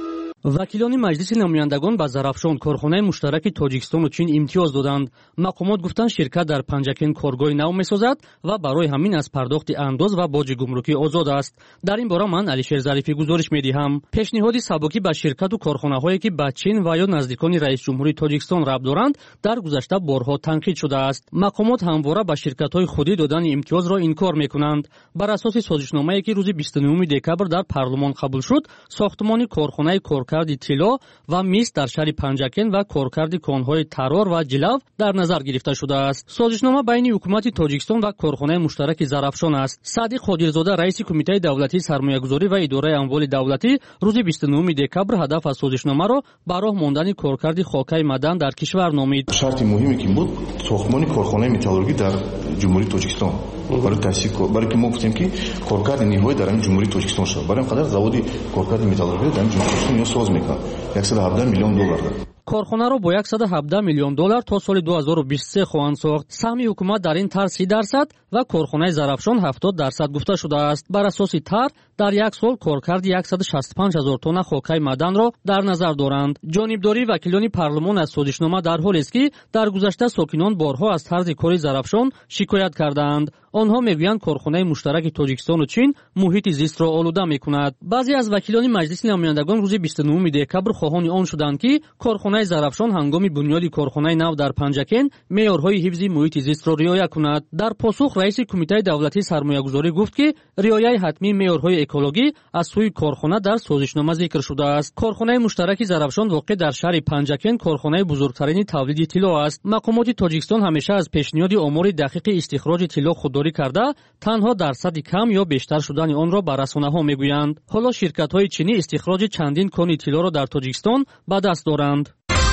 вакилони маҷлиси намояндагон ба Зарафшон корхонаи муштараки Тоҷикистону Чин имтиёз доданд. мақомот гуфтанд ширкат дар Панҷакен коргоҳи нав месозад ва барои ҳамин аз пардохти андоз ва боҷи гумрукӣ озод аст. дар ин бора ман Алишер Зарифӣ гузориш медиҳам. пешниҳоди сабукӣ ба ширкату корхонаҳое ки ба Чин ва ё наздикони раисҷумҳурии Тоҷикистон рабт доранд дар гузашта борҳо танқид шудааст. мақомот ҳамвора ба ширкатҳои худӣ додани имтиёзро инкор мекунанд. бар асоси созишномае ки рӯзи бисту нӯюми декабр дар парлумон қабул шуд, сохтмони корхонаи коркарди тилло ва мис дар шаҳри Панҷакен ва коркарди конҳои Тарор ва Ҷилав дар назар гирифта шудааст. созишнома байни ҳукумати Тоҷикистон ва корхонаи муштараки Зарафшон аст. Саъдиқ Ходирзода, раиси кумитаи давлатии сармоягузорӣ ва идораи амволи давлатӣ, рӯзи бисту нӯюми декабр ҳадаф аз созишномаро ба роҳ мондани коркарди хокаи мадан дар кишвар номид. шарти муҳиме ки буд сохтмони корхонаи металлургӣ дар ҷумҳурии Тоҷикистон барои таъсис кор барои ки мо гуфтем ки коркарди ниҳоӣ дар ҷумҳурии Тоҷикистон шуд. барои ин қадар заводи коркарди металлургӣ дар ҷумҳурии Тоҷикистон ё соз мекунад яксад و هفده миллион доллар. корхонаро бо яксад و هفده миллион доллар то соли ду ҳазору бисту се хоҳанд сохт. саҳми ҳукумат дар ин тар си дарсад ва корхонаи Зарафшон ҳафтод дарсад гуфта шудааст. бар асоси тар дар як сол коркарди яксад و шасту панҷ ҳазор тонна хокаи маданро дар назар доранд. ҷонибдории вакилони парлумон аз созишнома дар ҳолест ки дар гузашта сокинон борҳо аз тарзи кори Зарафшон шикоят кардаанд. онҳо мегӯянд корхонаи муштараки Тоҷикистону Чин муҳити зистро олуда мекунад. баъзе аз вакилони маҷлиси намояндагон рӯзи бисту нӯюми декабр хоҳони он шуданд ки корхонаи Зарафшон ҳангоми бунёди корхонаи нав дар Панҷакен меъёрҳои ҳифзи муҳити зистро риоя кунад. дар посух раиси кумитаи давлатии сармоягузорӣ гуфт ки риояи ҳатмии меъёрҳои экологӣ аз сӯи корхона дар созишнома зикр шудааст. корхонаи муштараки Зарафшон воқеъ дар шаҳри Панҷакен корхонаи бузургтарини тавлиди тилло аст. мақомоти Тоҷикистон ҳамеша аз пешниҳоди омори дақиқи истихроҷи тилло худдорӣ карда, танҳо дарсади кам ё бештар шудани онро ба расонаҳо мегӯянд. ҳоло ширкатҳои чинӣ истихроҷи чандин кони тиллоро дар Тоҷикистон ба даст доранд.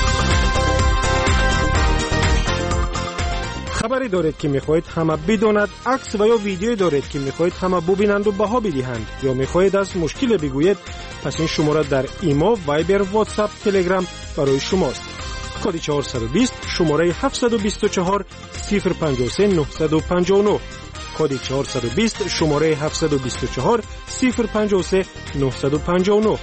خبری دارید که میخواهید همه بداند، عکس و یا ویدیویی دارید که میخواهید همه ببینند و بها بدهند، یا میخواهید از مشکل بگویید، پس این شماره در ایما، وایبر، واتساپ، تلگرام برای شماست. کد چهارصد و بیست شماره هفتصد و بیست و چهار صفر پنجاه و سه نهصد و پنجاه و نه. کد چهارصد و بیست شماره هفتصد و بیست و چهار صفر پنجاه و سه نهصد و پنجاه و نه.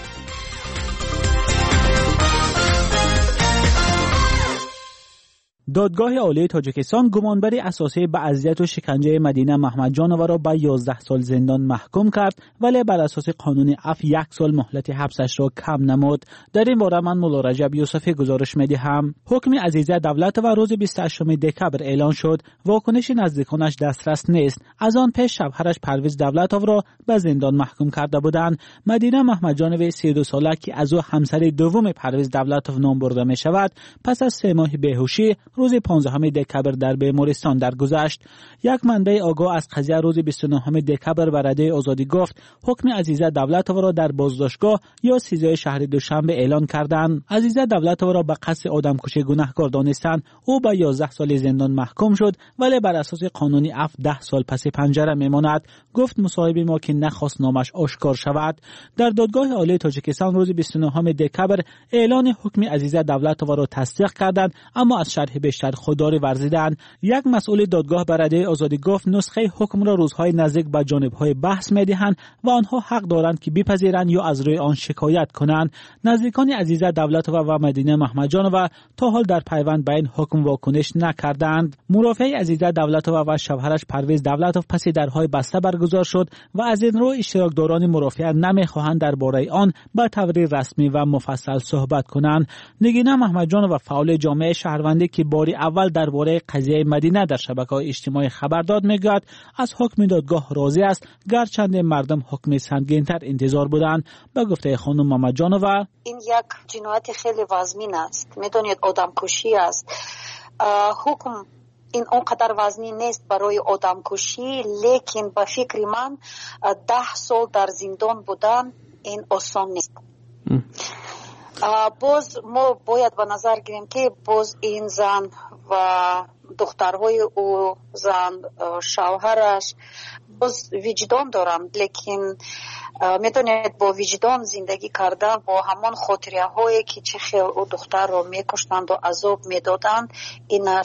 دادگاه عالی تاجیکستان گمانبری اساسی به اذیت و شکنجه مدینه محمدجانова را به یازده سال زندان محکوم کرد، ولی بر اساس قانون عفو یک سال مهلت حبسش را کم نمود. در این باره من مولا رجب یوسفی گزارش میدهم. حکم عزیزه دولت و روز بیست و هشتم دکبر اعلان شد. واکنش نزدیکانش دسترس نیست. از آن پیش شوهرش پرویز دولتov را به زندان محکوم کرده بودند. مدینه محمدجانova سی و دو ساله که از او همسر دوم پرویز دولتov نام برده می شود، پس از سه ماه بیهوشی روز پانزدهم دکبر در بیمارستان درگذشت. یک منبع آگاه از قضیه روز بیست و نهم دکبر به رده آزادی گفت حکم عزیزه دولتov را در بازداشتگاه یا سیزده شهر دوشنبه اعلان کردند. عزیزه دولتov را به قصد آدمکشی گناهکار دانستند. او به یازده سال زندان محکوم شد، ولی بر اساس قانون عفو ده سال پس پنجره میماند. گفت مصاحب ما که نخواست نامش آشکار شود. در دادگاه عالی تاجیکستان روز بیست و نهم دکبر اعلان حکم عزیزه دولتov را تصدیق کردند، اما از شرح بیشتر خودداری ورزیدند. یک مسئول دادگاه به رده آزادی گفت نسخه حکم را روزهای نزدیک به جانبهای بحث میدهند و آنها حق دارند که بپذیرند یا از روی آن شکایت کنند. نزدیکان عزیزه دولتov و مدینه محمدجانova تا حال در پیوند به این حکم واکنش نکردند. مرافع عزیزه دولتov و شوهرش پرویز دولتov پس درهای بسته برگزار شد و از این رو اشتراکداران مرافعه نمیخواهند درباره آن به طور رسمی و مفصل صحبت کنند. نگینه محمدجانova فعال جامعه شهروندی که باری اول درباره قضیه مدینه در شبکه‌های اجتماعی خبر داد میگوید از حکم دادگاه راضی است، گرچند مردم حکم سنگین‌تر انتظار بودند. به گفته خانم محمدجانova این یک جنایت خیلی وزمین است، میدونید آدمکشی است. حکم این اونقدر وزنی نیست برای آدمکشی، لیکن به فکر من ده سال در زندان بودن این آسان نیست. باز ما باید به نظر گیریم که باز این زن و دخترهای او، زن شوهرش باز وجدان دارم، لیکن میدونید با وجدان زندگی کردن با همان خاطره هایی که چه خیلی او دختر رو میکشتند و عذاب میدادند، اینش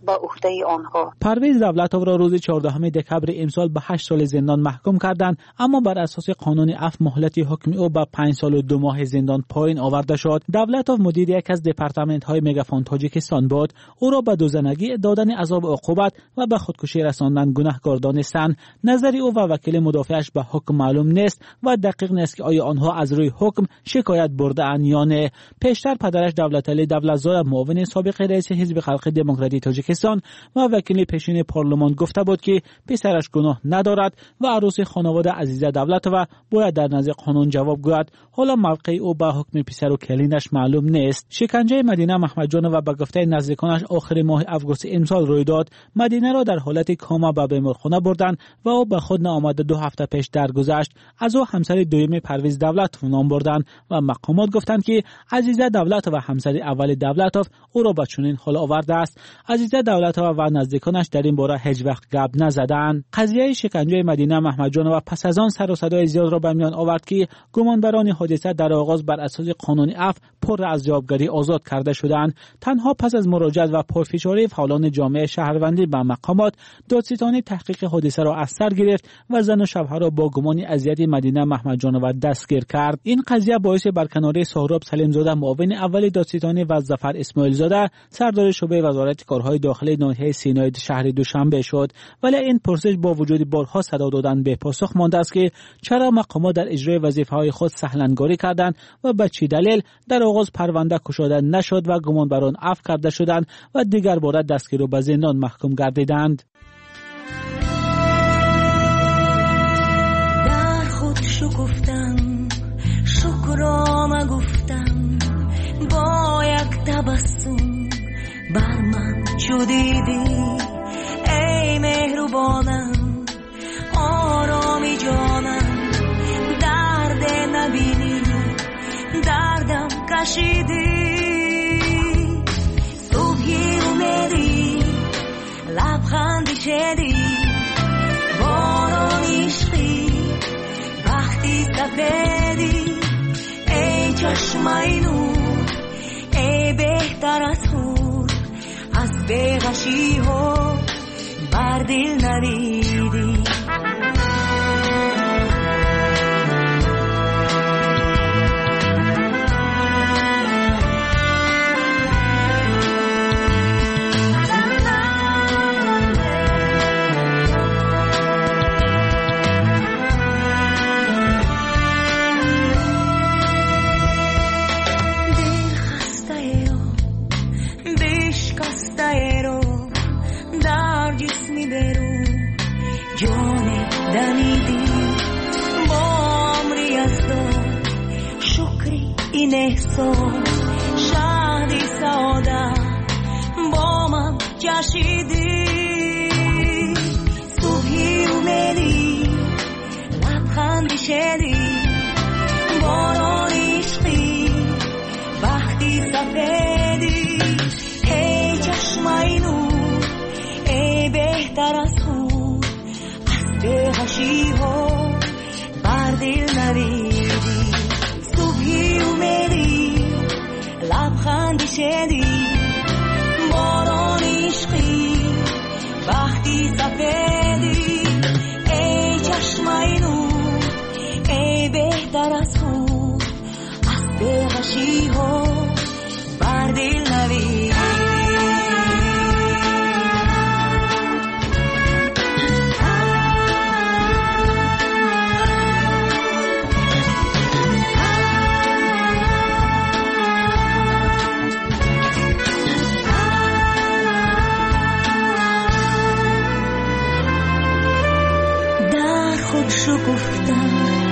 به عهده آنها. پرویز دولتوف را روز چهاردهم دکمبر امسال به هشت سال زندان محکوم کردند، اما بر اساس قانون عفو مهلت حکم او به پنج سال و دو ماه زندان پایین آورده شد. دولتوف مدیر یک از دپارتمنت های مگافون تاجیکستان بود. او را به دوزنگی، دادن عذاب عقوبت و به خودکشی رساندن گناهکار دانستند. نظر او و وکیل مدافعش به حکم معلوم نیست و دقیق نیست که آیا آنها از روی حکم شکایت برده اند یا نه. پیشتر پدرش دولتعلی دولتزاد، معاون سابق رئیس حزب خلق دموکراتی تاجیکستان و وکیل پیشین پارلمان گفته بود که پسرش گناه ندارد و عروس خانواده عزیزه دولتوف باید در نزد قانون جواب گوید. حالا موقع او به حکم پسر و کلینش معلوم نیست. شکنجه مدینه محمدجانова به گفته نزدیکانش آخر ماه آگوست امسال روی داد. مدینه را در حالت کاما به بیمارخانه بردند و او به خود نآمده دو هفته پیش درگذشت. از او همسر دوم پرویز دولتوف نام بردند و مقامات گفتند که عزیزه دولتوف و همسر اول دولتوف او را به چنین حال آورده است. عزیزه دولتوف و نزدیکانش در این باره هیچ وقت گپ نزدند. قضیه شکنجه مدینه محمدجانова پس از آن سر و صدای زیاد را به میان آورد که گمانبران حادثه در آغاز بر اساس قانون عفو پر از جوابگری آزاد کرده شدند. تنها پس از مراجعت و پرفشاری فعالان جامعه شهروندی به مقامات، دادستانی تحقیق حادثه را از سر گرفت و زن و شوهر را با گمان اذیت مدینه محمدجانова دستگیر کرد. این قضیه باعث برکناری سهراب سلیمزاده، معاون اول دادستانی، و ظفر اسماعیل زاده، سردار شعبه وزارت کارهای داخلی ناحیه سینای شهر دوشنبه شد. ولی این پرسش با وجود بارها صدا دادن به پاسخ مانده است که چرا مقامات در اجرای وظیفه‌های خود سهلنگاری کردند و به چه دلیل در آغاز پرونده گشوده نشد و گمانبران عفو کرده شدند و دیگر بار دستگیر و به زندان محکوم گردیدند. در خود شکفتم، شکرانه گفتم، با یک تبسم بر من چو دیدی، ای مهربانم، آرامی جانم، درد نبینی، دردم کشیدی، صبحی اومدی، لبخندی شدی، باران عشقی، وقتی سفیدی، ای چشمای نور، ای بهتر از هور، از بیغشی ها بر دل ندیدی. این احسان شادی سعادت با من جشیدی، صبحی اومدی، لبخندی شدی، باران عشقی، وقتی سفیدی، ای چشمای نور، ای بهتر از خود، از بیغشی ها بر دل ندیدی. لبخندی شدی، باران عشقی، وقتی سفیدی، ای چشمای نور، ای بهتر از خود، از بیغشی ها بر دل نویدی. شکفتم،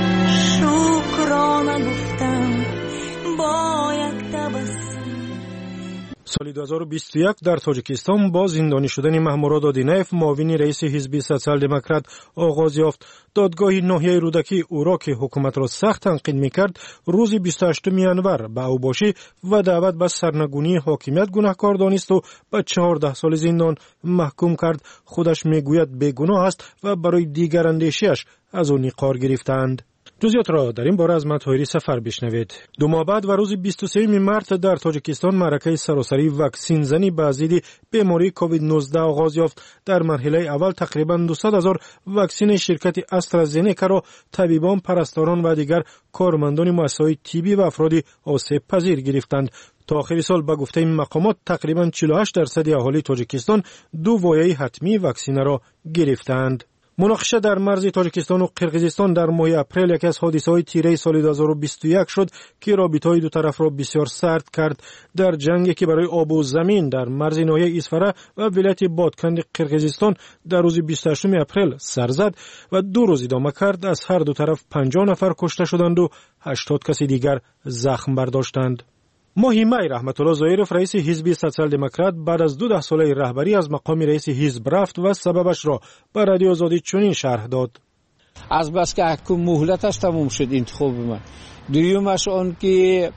شکرانه گفتم، با یک تبسم. سال دو هزار و بیست و یک در تاجیکستان با زندانی شدن محمود آدینایف، معاون رئیس حزب سوسیال دموکرات، آغاز یافت. دادگاه ناحیه رودکی او را که حکومت را سخت تنقید میکرد، روز بیست و هشتم ژانویه به اوباشی و دعوت به سرنگونی حاکمیت گناهکار دانست و به چهارده سال زندان محکوم کرد. خودش میگوید بیگناه است و برای دیگر اندیشیش از او نقار گرفتند. جزئیات را در این باره از مطاهری سفر بشنوید. دو ماه بعد و روز بیست و سوم مارس در تاجیکستان معرکه سراسری واکسین زنی به ضد بیماری کووید نوزده آغاز یافت. در مرحله اول تقریباً دویست هزار واکسین شرکت استرازنیکا را طبیبان، پرستاران و دیگر کارمندان مؤسسه‌های طبی و افراد آسیب پذیر گرفتند. تا آخر سال به گفته این مقامات تقریباً چهل و هشت درصد اهالی تاجیکستان دو وایه حتمی واکسین را گرفتند. مناقشه در مرز تاجیکستان و قرقیزستان در ماه اپریل یکی از حادثه‌های تیره سال دو هزار و بیست و یک شد که رابطه‌های دو طرف را بسیار سرد کرد. در جنگی که برای آب و زمین در مرز ناحیه ایسفره و ولایت بادکند قرقیزستان در روز بیست و هشتم اپریل سر زد و دو روز ادامه کرد، از هر دو طرف پنجاه نفر کشته شدند و هشتاد کسی دیگر زخم برداشتند. ماهی می رحمت الله ظاهرов رئیس حزب سوسیال دموکرات بعد از دو ده ساله رهبری از مقام رئیس حزب رفت و سببش را به رادیو آزادی چنین شرح داد. از بس که حکم مهلتش تموم شد انتخاب من. دویمش آن که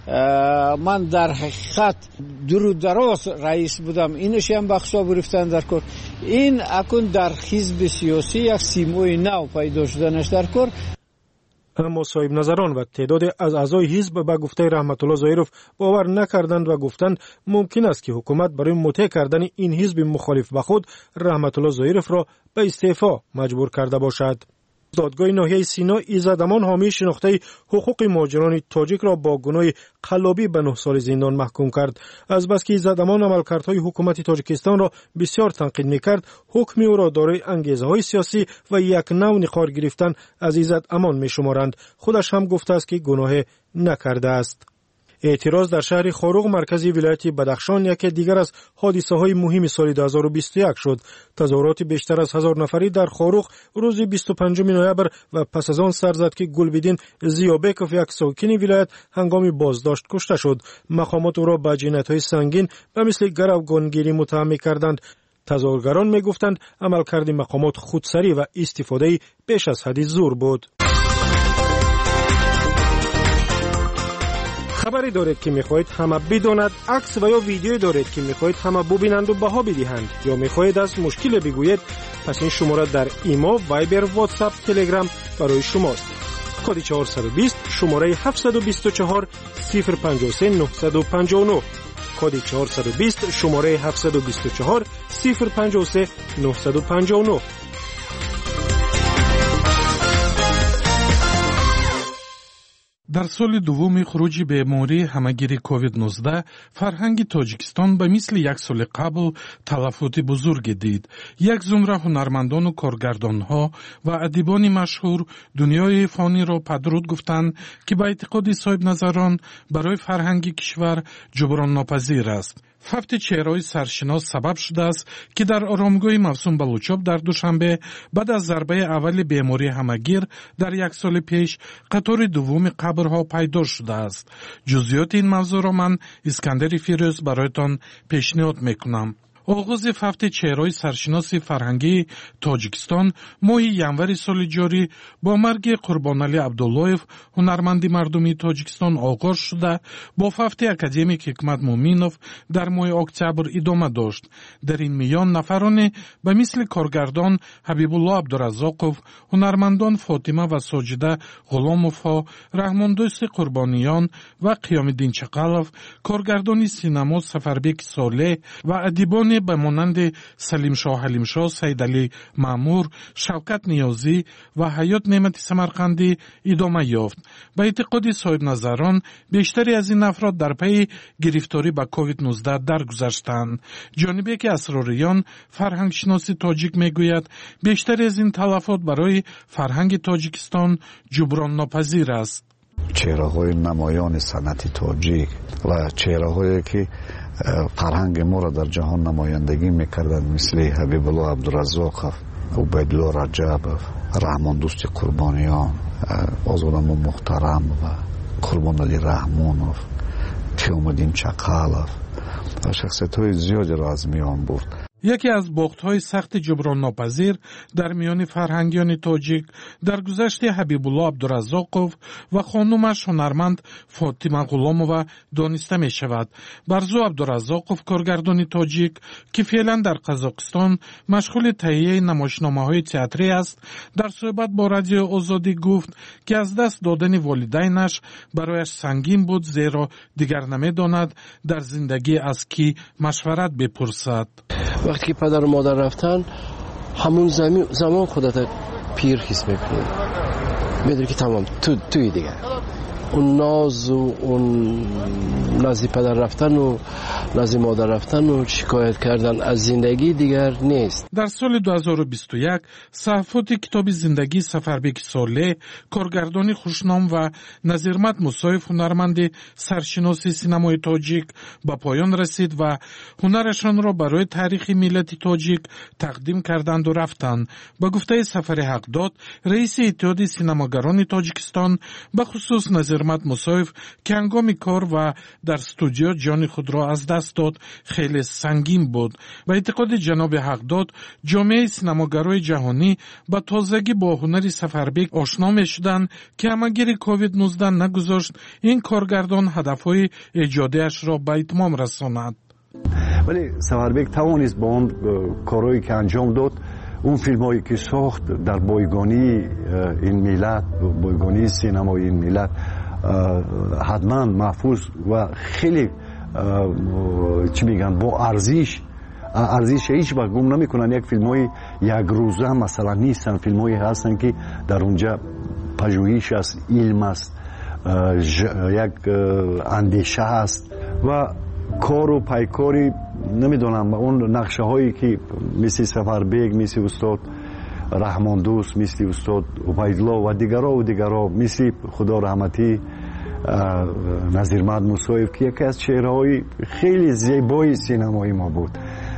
من در حقیقت دور دراز رئیس بودم، اینش هم بخشا گرفتن در کار. این اکنون در حزب سیاسی یک سیمای نو پیدا شدنش در کار. اما صاحب نظران و تعداد از اعضای حزب به گفته رحمت الله ظاهرов باور نکردند و گفتند ممکن است که حکومت برای مطیع کردن این حزب مخالف به خود رحمت الله ظاهرov را به استعفا مجبور کرده باشد. دادگاه ناحیه سینا ایزدامان حامی شناخته حقوق مهاجران تاجیک را با گناه قلابی به نه سال زندان محکوم کرد. از بس که ایزدامان عملکردهای حکومت تاجیکستان را بسیار تنقید میکرد، حکم او را دارای انگیزه‌های سیاسی و یک نوع نقار گرفتن از ایزدامان میشمارند. خودش هم گفته است که گناه نکرده است. اعتراض در شهر خاروق مرکزی ولایت بدخشان یکی دیگر از حادثه های مهم سال دو هزار و بیست و یک شد. تظاهرات بیشتر از هزار نفری در خاروق روز بیست و پنجم نوامبر و پس از آن سر زد که گلبدین زیابکوف یک ساکن ولایت هنگام بازداشت کشته شد. مقامات او را به جنایت‌های سنگین و مثل گروگانگیری متهم کردند. تظاهرگران میگفتند عملکرد مقامات خودسری و استفاده بیش از حد زور بود. خبری دارید که میخواهید همه بداند، عکس و یا ویدیویی دارید که میخواهید همه ببینند و بها بدهند، یا میخواهید از مشکل بگویید، پس این شماره در ایما، وایبر، واتساپ، تلگرام برای شماست. کد چهارصد و بیست شماره هفتصد و بیست و چهار صفر پنجاه و سه نهصد و پنجاه و نه. کد چهارصد و بیست شماره هفتصد و بیست و چهار صفر پنجاه و سه نهصد و پنجاه و نه. در سال دوم خروج بیماری همگیری کووید نوزده فرهنگ تاجیکستان به مثل یک سال قبل تلفات بزرگ دید. یک زمره هنرمندان و کارگردانها و ادیبان مشهور دنیای فانی را پدرود گفتند که به اعتقاد صاحب نظران برای فرهنگ کشور جبران ناپذیر است. فوت چهره‌های سرشناس سبب شده است که در آرامگاه موسوم بلوچاب در دوشنبه بعد از ضربه اول بیماری همگیر در یک سال پیش قطار دوم قبرها پیدا شده است. جزئیات این موضوع را من اسکندر فیروز برایتان پیشنهاد میکنم. آغاز فوت چهره‌های سرشناس فرهنگی تاجیکستان ماه ینور سال جاری با مرگ قربانعلی عبداللهیف هنرمند مردمی تاجیکستان آغاز شده، با فوت اکادمیک حکمت مومینوف در ماه اکتبر ادامه داشت. در این میان نفران به مثل کارگردان حبیب الله عبدالرزاقوف، هنرمندان فاطمه و ساجده غلاموفها، رحماندوست قربانیان و قیامالدین چقلوف، کارگردان سینما سفربک صالح و ادیبان به مانند سلیم شاه حلیم شاه، سید علی مامور، شوکت نیازی و حیات نعمت سمرقندی ادامه یافت. به اعتقاد صاحب نظران بیشتری از این افراد در پی گرفتاری به کووید نوزده درگذشتند. جانب یک اسراریان فرهنگ شناسی تاجیک میگوید بیشتری از این تلفات برای فرهنگ تاجیکستان جبران ناپذیر است. چهره‌های نمایان صنعت تاجیک و چهره‌هایی که فرهنگ ما را در جهان نمایندگی میکردند مثل حبیب الله عبدالرزاقوف، عبیدالله رجب، رحماندوست قربانیان، آزادم محترم و قربانعلی رحمونوف، قیامالدین چقلوف و شخصیت‌های زیادی را از میان برد. یکی از باخت‌های سخت جبران ناپذیر در میان فرهنگیان تاجیک در گذشت حبیب الله عبدالرزاقوف و خانومش هنرمند فاطمه غلامова دانسته می شود. برزو عبدالرزاقوف کارگردان تاجیک که فعلا در قزاقستان مشغول تهیه نمایشنامه‌های تئاتری است، در صحبت با رادیو آزادی گفت که از دست دادن والدینش برایش سنگین بود، زیرا دیگر نمی‌داند در زندگی از کی مشورت بپرسد. وقتی که پدر و مادر رفتن همون زمین زمان خودت پیر حس میکنی، میدونی که تمام تو توی دیگه اون ناز و اون نزد پدر رفتن و نزد مادر رفتن و شکایت کردن از زندگی دیگر نیست. در سال دو هزار و بیست و یک صحافت کتاب زندگی سفربک صالح، کارگردانی خوشنام و نظیرمد مصایف هنرمند سرشناسی سینمای تاجیک به پایان رسید و هنرشان را برای تاریخ ملت تاجیک تقدیم کردند و رفتند. با گفته سفر حقداد، رئیس اتحاد سینماگران تاجیکستان، به خصوص نظیرمد مصایف که هنگام کار و در استودیو جان خود را از دست داد خیلی سنگین بود. و اعتقاد جناب حقداد، جامعه سینماگرای جهانی با تازگی با هنر سفربک آشنا می شدند که همگیر کووید نوزده نگذاشت این کارگردان هدفهای ایجادیش را به اتمام رساند. ولی سفربک توانست با اون کارهایی که انجام داد، اون فیلم هایی که ساخت در بایگانی این ملت، بایگانی سینمای این ملت، حتما محفوظ و خیلی چی میگن با ارزش ارزش هیچ وقت گم نمیکنن. یک فیلم های یک روزه مثلا نیستن، فیلم هایی هستن که در اونجا پژوهش است، علم است، یک اندیشه است و کار و پیکاری نمیدونم اون نقشه هایی که مثل سفربک، مثل استاد رحمان دوست، مثل استاد عبیدالله و دیگرها و دیگرها، مثل خدا رحمتی نظیرمد مصایف که یکی از چهره‌های خیلی زیبای سینمای ما بود،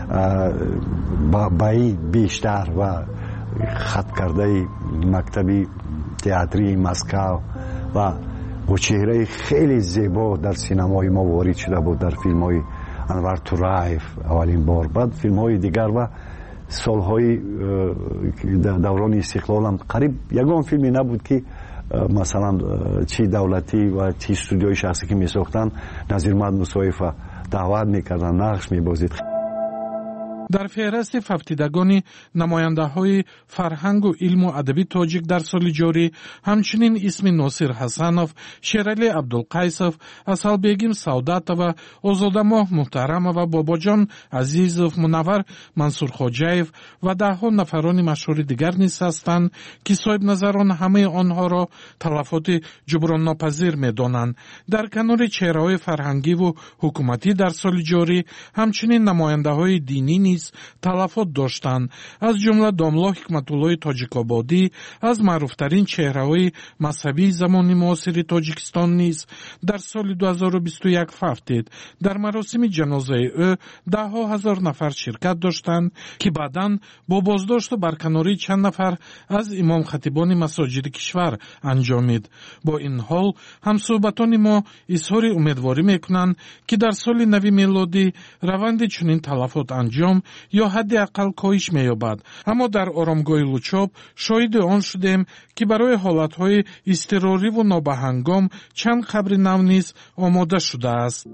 با بیشتر و خط کرده مکتبی تئاتری مسکو و با چهره خیلی زیبا در سینمای ما وارد شده بود، در فیلم های انور تورایف اولین بار، بعد فیلم های دیگر و سالهای دوران استقلال هم قریب یگان فیلمی نبود که مثلا چی دولتی و چی استودیوی شخصی که می ساختن نظیرمد مصایف دعوت می کردن، نقش می بازید. در فهرست فوتیدگان نماینده های فرهنگ و علم و ادبی تاجیک در سال جاری همچنین اسم ناصر حسنوف، شیرعلی عبدالقیسوف، اسحالبگیم سعادتова، آزادماه محترمova و باباجان عزیزوف، منور منصور خواجه‌ایف و دهها نفران مشهور دیگر نیز هستند که صاحب نظران همه آنها را تلفات جبران ناپذیر می‌دانند. در کنار چهره‌های فرهنگی و حکومتی در سال جاری همچنین نماینده‌های دینی نیز تلفات داشتند، از جمله داملا حکمت‌الله تاجیک‌آبادی از معروفترین چهره‌های مذهبی زمان معاصر تاجیکستان نیز در سال دو هزار و بیست و یک فوتید. در مراسم جنازه او ده ها هزار نفر شرکت داشتند که بعداً با بازداشت و برکناری چند نفر از امام خطیبان مساجد کشور انجامید. با این حال همصحبتان ما اظهار امیدواری میکنند که در سال نو میلادی روند چنین تلفات انجام یا حداقل کاهش می‌یابد. اما در آرامگاه لوچاب شاهد آن شدیم که برای حالت‌های اضطراری و نابهنگام چند خبر نو نیز آماده شده است.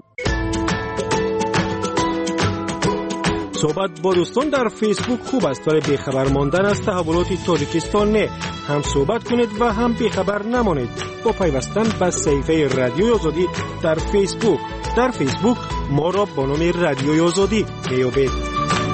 صحبت با دوستان در فیسبوک خوب است، ولی بیخبر ماندن از تحولات تاجیکستان نه. هم صحبت کنید و هم بیخبر نمانید با پیوستن به صفحه رادیوی آزادی در فیسبوک. در فیسبوک ما را با نام رادیوی آزادی میابید.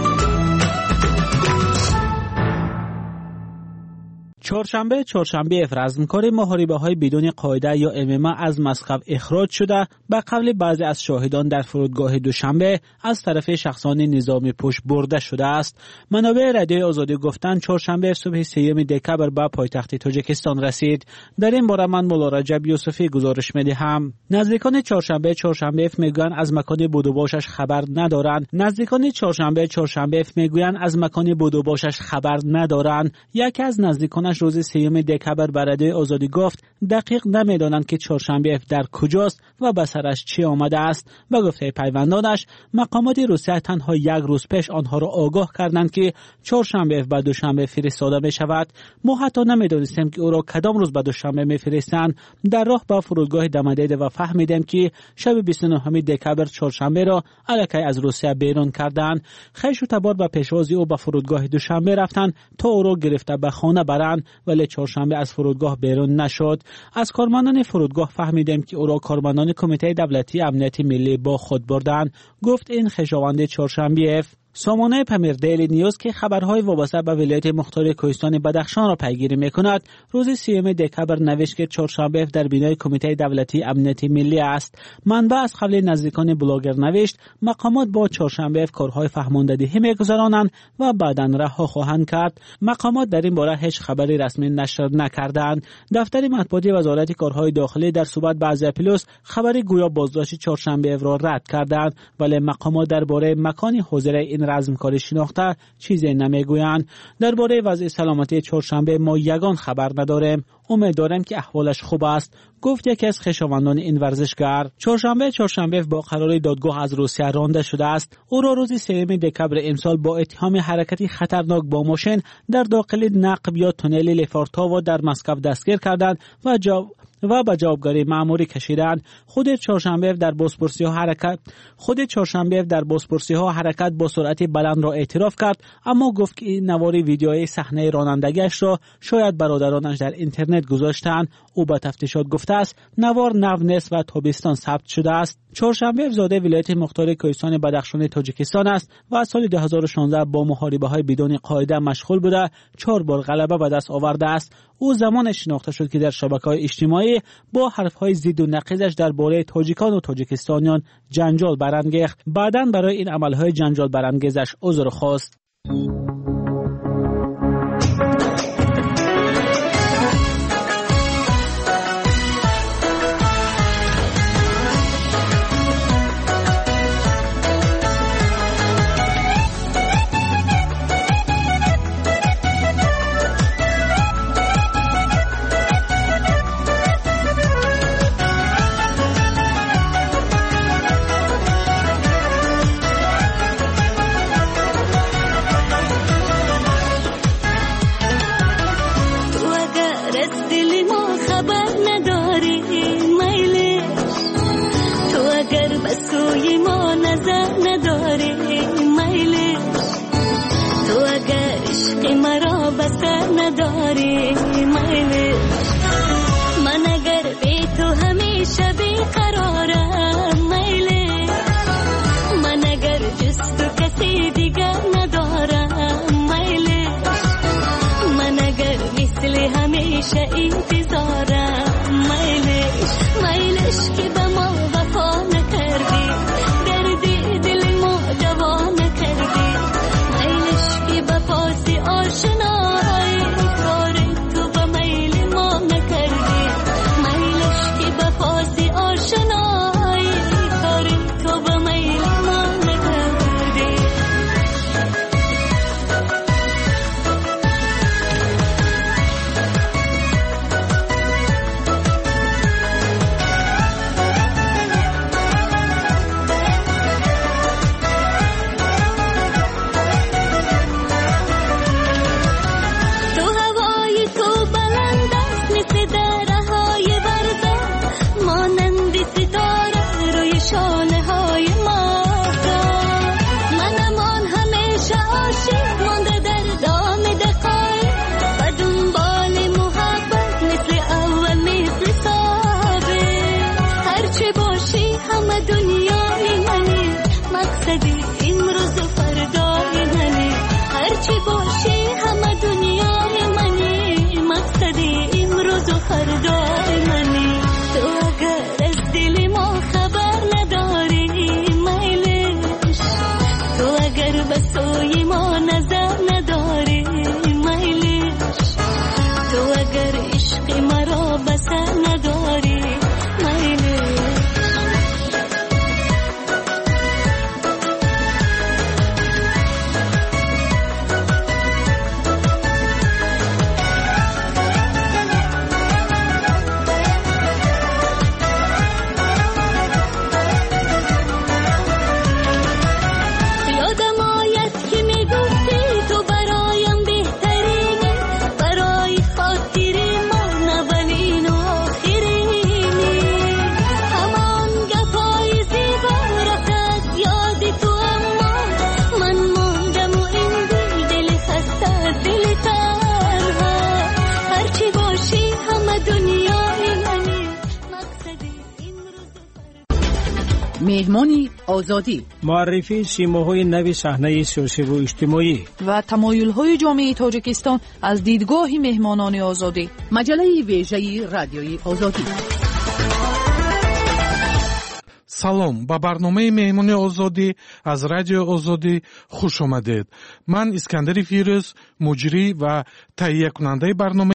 چهارشنبه چهارشنبه افرازمکار محاربه های بدون قاعده یا ام ام ا از مسقط اخراج شده به قول بعضی از شاهدان در فرودگاه دوشنبه از طرف شخصان نظامی پشت برده شده است. منابع رادیو آزادی گفتند چهارشنبه صبح سوم دکبر به پایتخت تاجیکستان رسید. در این باره من مولا رجب یوسفی گزارش میدهم. نزدیکان چهارشنبه چهارشنبه میگویند از مکان بودوباشش خبر ندارند. نزدیکان چهارشنبه چهارشنبه میگویند از مکان بودوباشش خبر ندارند. یکی از نزدیکانش تلفنش روز سیوم دکبر به رادیو آزادی گفت دقیق نمیدانند که چهارشنبه اف در کجاست و به سرش چی آمده است. به گفته پیوندانش مقامات روسیه تنها یک روز پیش آنها را آگاه کردند که چهارشنبه اف به دوشنبه فرستاده می شود. ما حتی نمیدانستیم که او را کدام روز به دوشنبه میفرستند. در راه به فرودگاه دمدیده و فهمیدیم که شب بیست و نهم دکبر چهارشنبه را الکی از روسیه بیرون کردند. خیش و تبار به پیشواز او به فرودگاه دوشنبه رفتند تا او را گرفته به خانه برند، ولی چهارشنبه از فرودگاه بیرون نشد. از کارمندان فرودگاه فهمیدیم که او را کارمندان کمیته دولتی امنیت ملی با خود بردند. گفت این خشاوند چهارشنبه اف. سامانه پمیر دیلی نیوز که خبرهای وابسته به ولایت مختار کوهستان بدخشان را پیگیری می‌کند، روز سیوم دکبر نوشت که چهارشنبه در بینای کمیته دولتی امنیت ملی است. منبع از قبل نزدیکان بلاگر نوشت مقامات با چهارشنبه کارهای فهماندهی می‌گذرانند و بعداً رها خواهند کرد. مقامات در این باره هیچ خبری رسمی نشر نکردند. دفتر مطبوعاتی وزارت کارهای داخلی در صحبت با ازیا پلوس خبری گویا بازداشت چهارشنبه را رد کردند، ولی مقامات درباره مکان حاضر این رزمکاری شناخته چیزی نمیگویند. درباره وضع سلامتی چهارشنبه ما یگان خبر نداریم. امید داریم که احوالش خوب است، گفت یکی از خویشاوندان این ورزشگر. چهارشنبه چهارشنبه با قرار دادگاه از روسیه رانده شده است. او را روز سوم دکبر امسال با اتهام حرکتی خطرناک با ماشین در داخل نقب یا تونل لفارتاوا در مسکو دستگیر کردند و جا و به جوابگاری مأموری کشیدند. خود چهارشنبه در بوسپورسی ها حرکت خود چهارشنبه در بوسپورسی ها حرکت با سرعت بلند را اعتراف کرد، اما گفت که این نواری ویدیوی صحنه رانندگیش را شاید برادرانش در اینترنت گذاشتند. او به تفتیشات گفته است نوار نو نیست و تابستان ثبت شده است. چهارشنبه زاده ولایت مختار کوهستان بدخشان تاجیکستان است و از سال دو هزار و شانزده با محاربه‌های بدون قاعده مشغول بوده چهار بار غلبه به دست آورده است. او زمان شناخته شد که در شبکه‌های اجتماعی با حرف‌های ضد و نقیضش درباره تاجیکان و تاجیکستانیان جنجال برانگیخت. بعداً برای این عمل‌های جنجال برانگیزش عذر خواست. مهمانی آزادی، معرفی سیماهای نوی صحنه سیاسی و اجتماعی و تمایل‌های جامعه تاجیکستان از دیدگاه مهمانان آزادی. مجله ویژه رادیوی آزادی. салом ба барномаи меҳмони озодӣ аз радиои озодӣ хуш омадед. Ман Искандари Фирӯз, муҷрӣ ва таҳиякунандаи барнома